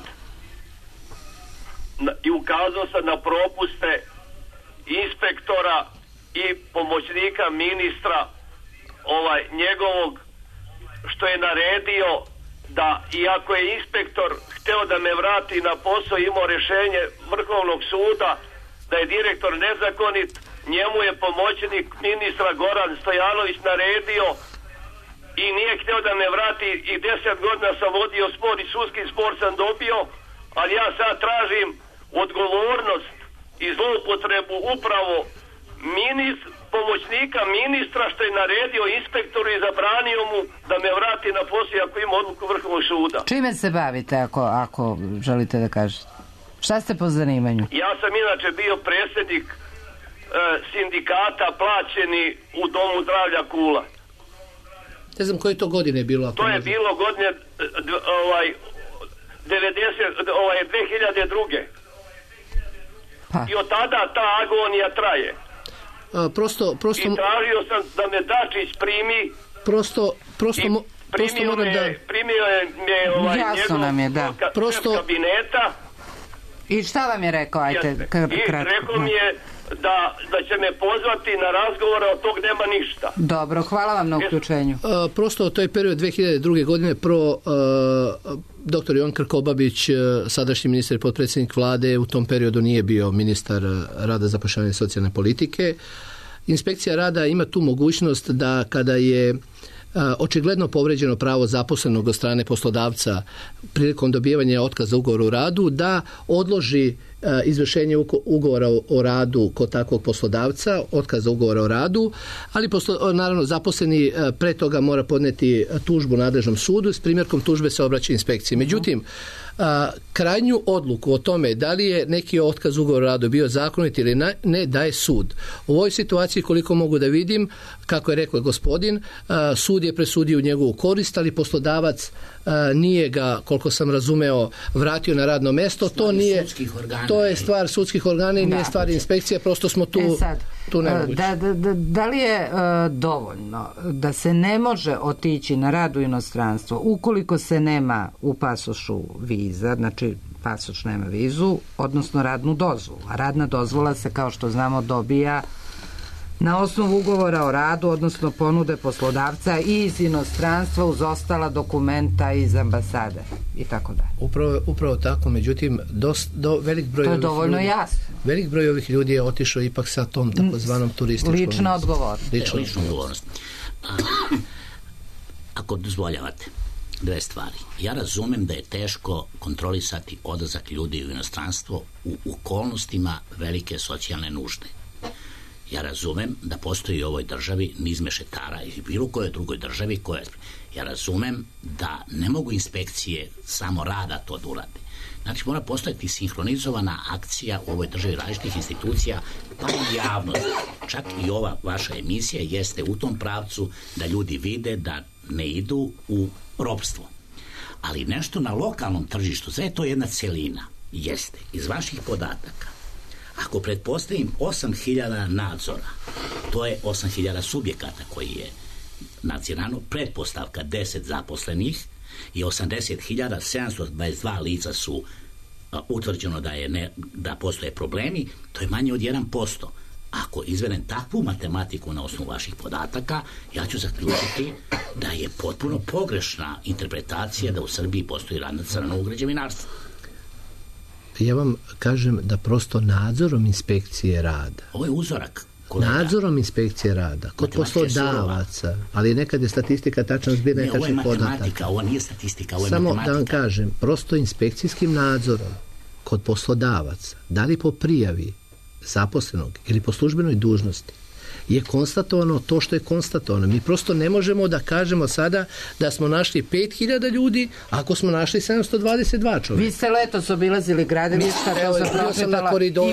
i ukazao sam na propuste inspektora i pomoćnika ministra njegovog, što je naredio da iako je inspektor hteo da me vrati na posao, imao rješenje Vrhovnog suda da je direktor nezakonit, njemu je pomoćnik ministra Goran Stojanović naredio i nije hteo da me vrati i 10 godina sam vodio spor i sudski spor sam dobio, ali ja sad tražim odgovornost i zloupotrebu upravo pomoćnika ministra što je naredio inspektoru i zabranio mu da me vrati na posao ako ima odluku Vrhovnog suda. Čime se bavite ako želite da kažete? Šta ste po zanimanju? Ja sam inače bio predsjednik sindikata plaćeni u Domu zdravlja Kula. Ne znam koje to godine je bilo. To je bilo godine 2002. I od tada ta agonija traje. Prosto I tražio sam da me Dačić primi. Primio je jasno nam je, da. Kabineta. I šta vam je rekao? Ajte, I rekao mi je da će me pozvati na razgovore, od tog nema ništa. Dobro, hvala vam na uključenju. Prosto to je period 2002. godine. Dr. Jovan Krkobabić, sadašnji ministar i potpredsjednik vlade, u tom periodu nije bio ministar rada, zapošljavanja i socijalne politike. Inspekcija rada ima tu mogućnost da kada je očigledno povređeno pravo zaposlenog od strane poslodavca prilikom dobivanja otkaza ugovora o radu, da odloži izvršenje ugovora o radu kod takvog poslodavca, otkaza ugovora o radu, ali naravno zaposleni pre toga mora podneti tužbu nadležnom sudu, s primjerkom tužbe se obraća inspekciji. Međutim, krajnju odluku o tome da li je neki otkaz ugovora o radu bio zakonit ili ne daje sud. U ovoj situaciji, koliko mogu da vidim, kako je rekao gospodin, sud je presudio u njegovu korist, ali poslodavac nije ga, koliko sam razumeo, vratio na radno mesto. To je stvar sudskih organa i nije stvar inspekcije, prosto smo tu nemogući. Da li je dovoljno da se ne može otići na rad u inostranstvo ukoliko se nema u pasošu viza, znači pasoš nema vizu, odnosno radnu dozvolu. A radna dozvola se, kao što znamo, dobija na osnovu ugovora o radu, odnosno ponude poslodavca i iz inostranstva uz ostala dokumenta iz ambasade i tako dalje. Upravo tako, međutim velik broj, to je dovoljno jasno. Velik broj ovih ljudi je otišao ipak sa tom takozvanom turističkom lična odgovornost. Lična odgovornost. Ako dozvoljavate, dve stvari. Ja razumem da je teško kontrolisati odlazak ljudi u inostranstvo u okolnostima velike socijalne nužde. Ja razumem da postoji u ovoj državi niz mešetara ili bilo kojoj drugoj državi ja razumem da ne mogu inspekcije samo rada to da urade. Znači mora postojati sinhronizovana akcija u ovoj državi različitih institucija, pa i javnosti. Čak i ova vaša emisija jeste u tom pravcu da ljudi vide da ne idu u ropstvo. Ali nešto na lokalnom tržištu, sve je to jedna celina, jeste iz vaših podataka. Ako pretpostavim 8.000 nadzora, to je 8.000 subjekata koji je nadzirano, pretpostavka 10 zaposlenih i 80.722 lica su utvrđeno da postoje problemi, to je manje od 1%. Ako izvedem takvu matematiku na osnovu vaših podataka, ja ću zaključiti da je potpuno pogrešna interpretacija da u Srbiji postoji rad na crno u građevinarstvu. Ja vam kažem da prosto nadzorom inspekcije rada. Ovo je uzorak. Kolega. Nadzorom inspekcije rada, kod poslodavaca, ali nekad je statistika tačna zbir netačnih podataka. Ovo je matematika, ovo nije statistika, ovo je samo matematika. Da vam kažem, prosto inspekcijskim nadzorom kod poslodavaca, da li po prijavi zaposlenog ili po službenoj dužnosti, je konstatovano to što je konstatovano. Mi prosto ne možemo da kažemo sada da smo našli 5.000 ljudi ako smo našli 722 čovjeka. Vi ste letos obilazili gradilišta, to sam pročitala,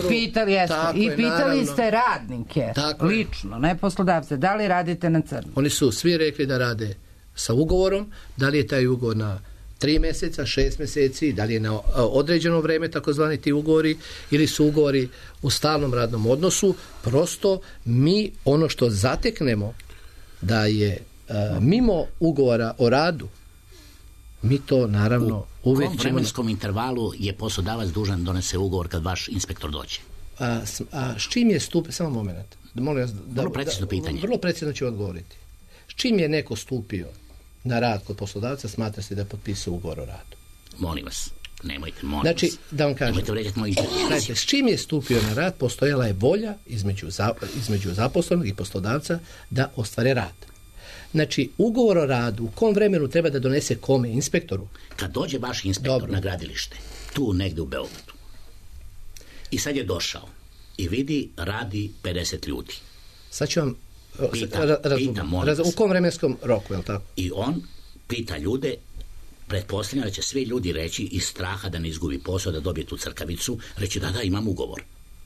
i pitali ste radnike, lično, ne poslodavce, da li radite na crno? Oni su svi rekli da rade sa ugovorom, da li je taj ugovor na 3 mjeseca, 6 mjeseci, da li je na određeno vreme takozvani ti ugovori ili su ugovori u stalnom radnom odnosu. Prosto mi ono što zateknemo da je mimo ugovora o radu, mi to naravno uvijek ćemo... U kom vremenskom intervalu je poslodavac dužan donese ugovor kad vaš inspektor dođe? S čim je stupio, samo moment, vrlo precizno pitanje. Vrlo precizno ću odgovoriti. S čim je neko stupio na rad kod poslodavca, smatra se da potpisao ugovor o radu. Molim vas, nemojte, molim znači, vas. Da vam kažem, nemojte vređati moju inteligenciju. s čim je stupio na rad, postojala je volja između zaposlenog i poslodavca da ostvare rad. Znači, ugovor o radu, u kom vremenu treba da donese kome? Inspektoru? Kad dođe vaš inspektor na gradilište, tu negde u Beogradu, i sad je došao i vidi, radi 50 ljudi. Sad ću vam pitam, u kom vremenskom roku, je li tako? I on pita ljude, pretpostavljam da će svi ljudi reći iz straha da ne izgubi posao, da dobije tu crkavicu, reći da, imam ugovor.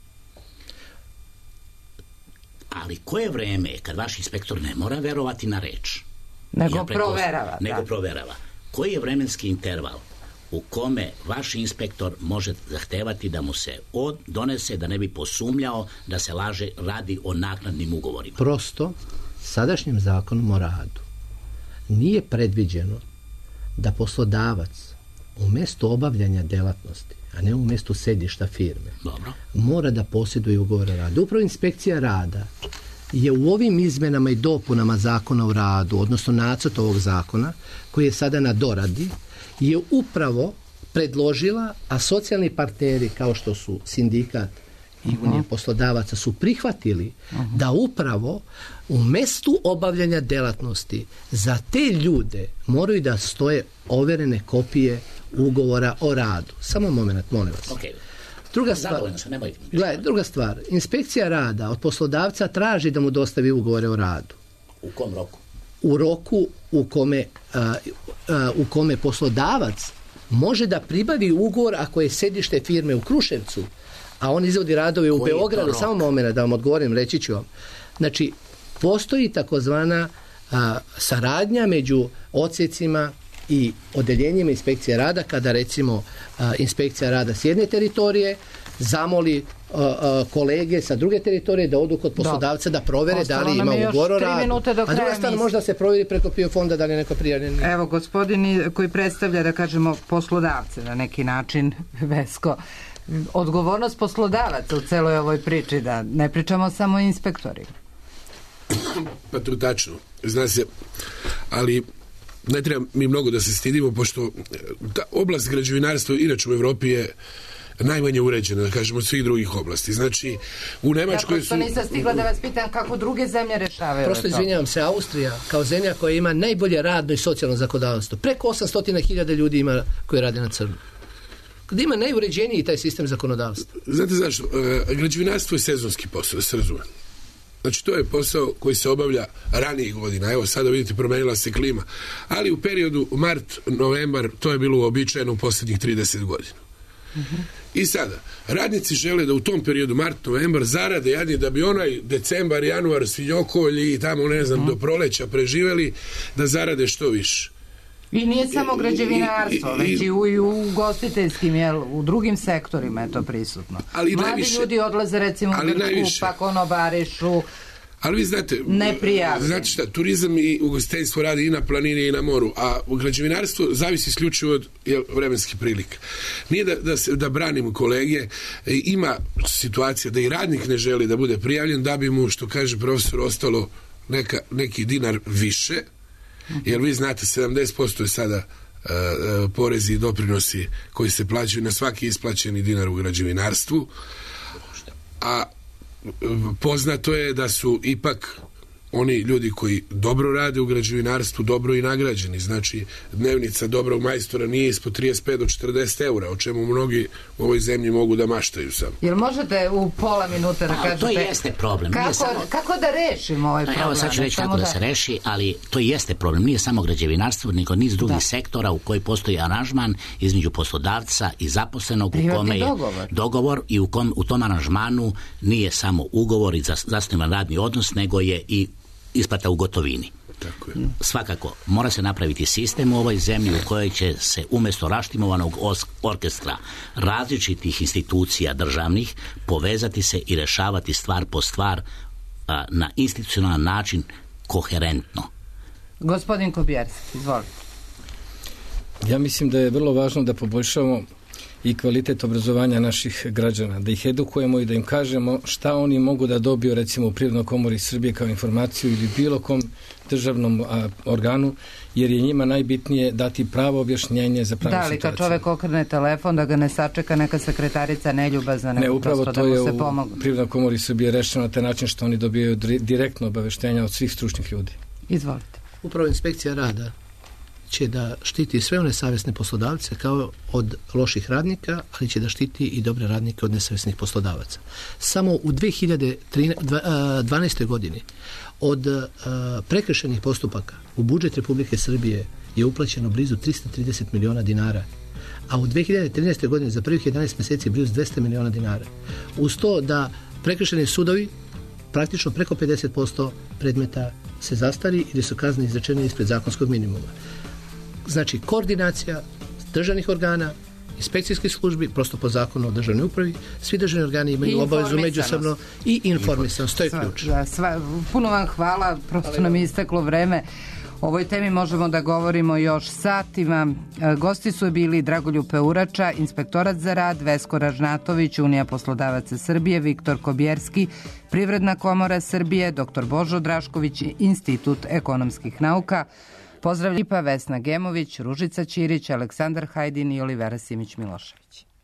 Ali koje vreme je kad vaš inspektor ne mora verovati na reč? Nego proverava. Proverava. Koji je vremenski interval u kome vaš inspektor može zahtevati da mu se donese, da ne bi posumnjao da se radi o naknadnim ugovorima? Prosto, sadašnjim zakonom o radu nije predviđeno da poslodavac umjesto obavljanja delatnosti, a ne umjesto sedišta firme, mora da posjeduje ugovor o radu. Upravo inspekcija rada je u ovim izmenama i dopunama zakona o radu, odnosno nacrt ovog zakona, koji je sada na doradi, je upravo predložila, a socijalni partneri kao što su sindikat i unije poslodavaca su prihvatili da upravo u mestu obavljanja delatnosti za te ljude moraju da stoje overene kopije ugovora o radu. Samo moment, molim vas. Druga stvar, inspekcija rada od poslodavca traži da mu dostavi ugovore o radu. U kom roku? U roku u kome poslodavac može da pribavi ugovor ako je sedište firme u Kruševcu, a on izvodi radove u Beogradu. Samo moment da vam odgovorim, reći ću vam. Znači, postoji takozvana saradnja među odsjecima i odeljenjima inspekcije rada, kada recimo inspekcija rada s jedne teritorije zamoli kolege sa druge teritorije da odu kod poslodavca da provere da li ima ugovor o radu. A druga stvar, možda se provjeri preko PIO fonda da li je neko prijavljen. Evo, gospodin koji predstavlja, da kažemo, poslodavce na neki način, Vesko, odgovornost poslodavaca u celoj ovoj priči, da ne pričamo samo o inspektorima. Pa to je tačno, zna se, ali ne treba mi mnogo da se stidimo, pošto ta oblast građevinarstva inače u Evropi je najmanje uređena, da kažemo, od svih drugih oblasti. Znači, u Nemačkoj su... Ja nisam stigla da vas pitam kako druge zemlje rešavaju. Prosto izvinjavam se, Austrija kao zemlja koja ima najbolje radno i socijalno zakonodavstvo. Preko 800.000 ljudi ima koji rade na crno. Kada ima najuređeniji taj sistem zakonodavstva. Znate zašto? Građevinarstvo je sezonski posao, da se razume. Znači, to je posao koji se obavlja ranijih godina. Evo, sada vidite, promenila se klima. Ali u periodu mart-novembar to je bilo uobičajeno u posljednjih 30 godina. I sada, radnici žele da u tom periodu mart-novembar zarade jadnije da bi onaj decembar, januar, svinjokolji i tamo, ne znam, do proleća preživeli, da zarade što više. I nije samo građevinarstvo, već i u ugostiteljskim, u drugim sektorima je to prisutno. Mladi ljudi odlaze recimo u Grčku, pa konobarišu. Ali vi znate, šta, turizam i ugostiteljstvo radi i na planini i na moru, a građevinarstvo zavisi isključivo od vremenskih prilika. Nije da branimo kolege, ima situacija da i radnik ne želi da bude prijavljen, da bi mu, što kaže profesor, ostalo neki dinar više, jer vi znate 70% je sada porezi i doprinosi koji se plaćaju na svaki isplaćeni dinar u građevinarstvu, a poznato je da su ipak oni ljudi koji dobro rade u građevinarstvu dobro i nagrađeni. Znači, dnevnica dobrog majstora nije ispod 35 do 40 eura, o čemu mnogi u ovoj zemlji mogu da maštaju sam. Jel možete u pola minuta da kažete... To jeste problem. Kako da rešimo ovaj problem? Evo sad ću reći kako da se reši, ali to jeste problem. Nije samo građevinarstvo, nego niz drugih sektora u koji postoji aranžman između poslodavca i zaposlenog, u kome je dogovor i u tom aranžmanu nije samo ugovor i zasnovan radni odnos, nego je i isplata u gotovini. Tako je. Svakako, mora se napraviti sistem u ovoj zemlji u kojoj će se umjesto raštimovanog orkestra različitih institucija državnih povezati se i rešavati stvar po stvar na institucionalan način koherentno. Gospodin Kobjerski, izvolite. Ja mislim da je vrlo važno da poboljšamo i kvalitet obrazovanja naših građana, da ih edukujemo i da im kažemo šta oni mogu da dobiju recimo u Privrednoj komori Srbije kao informaciju ili bilo kom državnom organu, jer je njima najbitnije dati pravo objašnjenje za pravu situaciju. Da, ali kad čovek okrene telefon, da ga ne sačeka neka sekretarica neljubazna, nego prosto da mu se pomogne. U Privrednoj komori Srbije rešeno na taj način što oni dobijaju direktno obaveštenja od svih stručnih ljudi. Izvolite. Upravo inspekcija rada će da štiti sve one savjesne poslodavce kao od loših radnika, ali će da štiti i dobre radnike od nesavjesnih poslodavaca. Samo u 2012. godini od prekršajnih postupaka u budžet Republike Srbije je uplaćeno blizu 330 miliona dinara, a u 2013. godini za prvih 11 meseci blizu 200 miliona dinara. Uz to da prekršajni sudovi praktično preko 50% predmeta se zastari ili su kazne izrečene ispred zakonskog minimuma. Znači, koordinacija državnih organa, inspekcijskih službi, prosto po zakonu o državnoj upravi, svi državni organi imaju obavezu međusobno i informisanost, to je ključ. Puno vam hvala, prosto nam je isteklo vreme. O ovoj temi možemo da govorimo još satima. Gosti su bili Dragoljub Peurača, Inspektorat za rad, Vesko Ražnatović, Unija poslodavaca Srbije, Viktor Kobjerski, Privredna komora Srbije, dr. Božo Drašković, Institut ekonomskih nauka. Pozdravlja Vesna Gemović, Ružica Ćirić, Aleksandar Hajdin i Olivera Simić Milošević.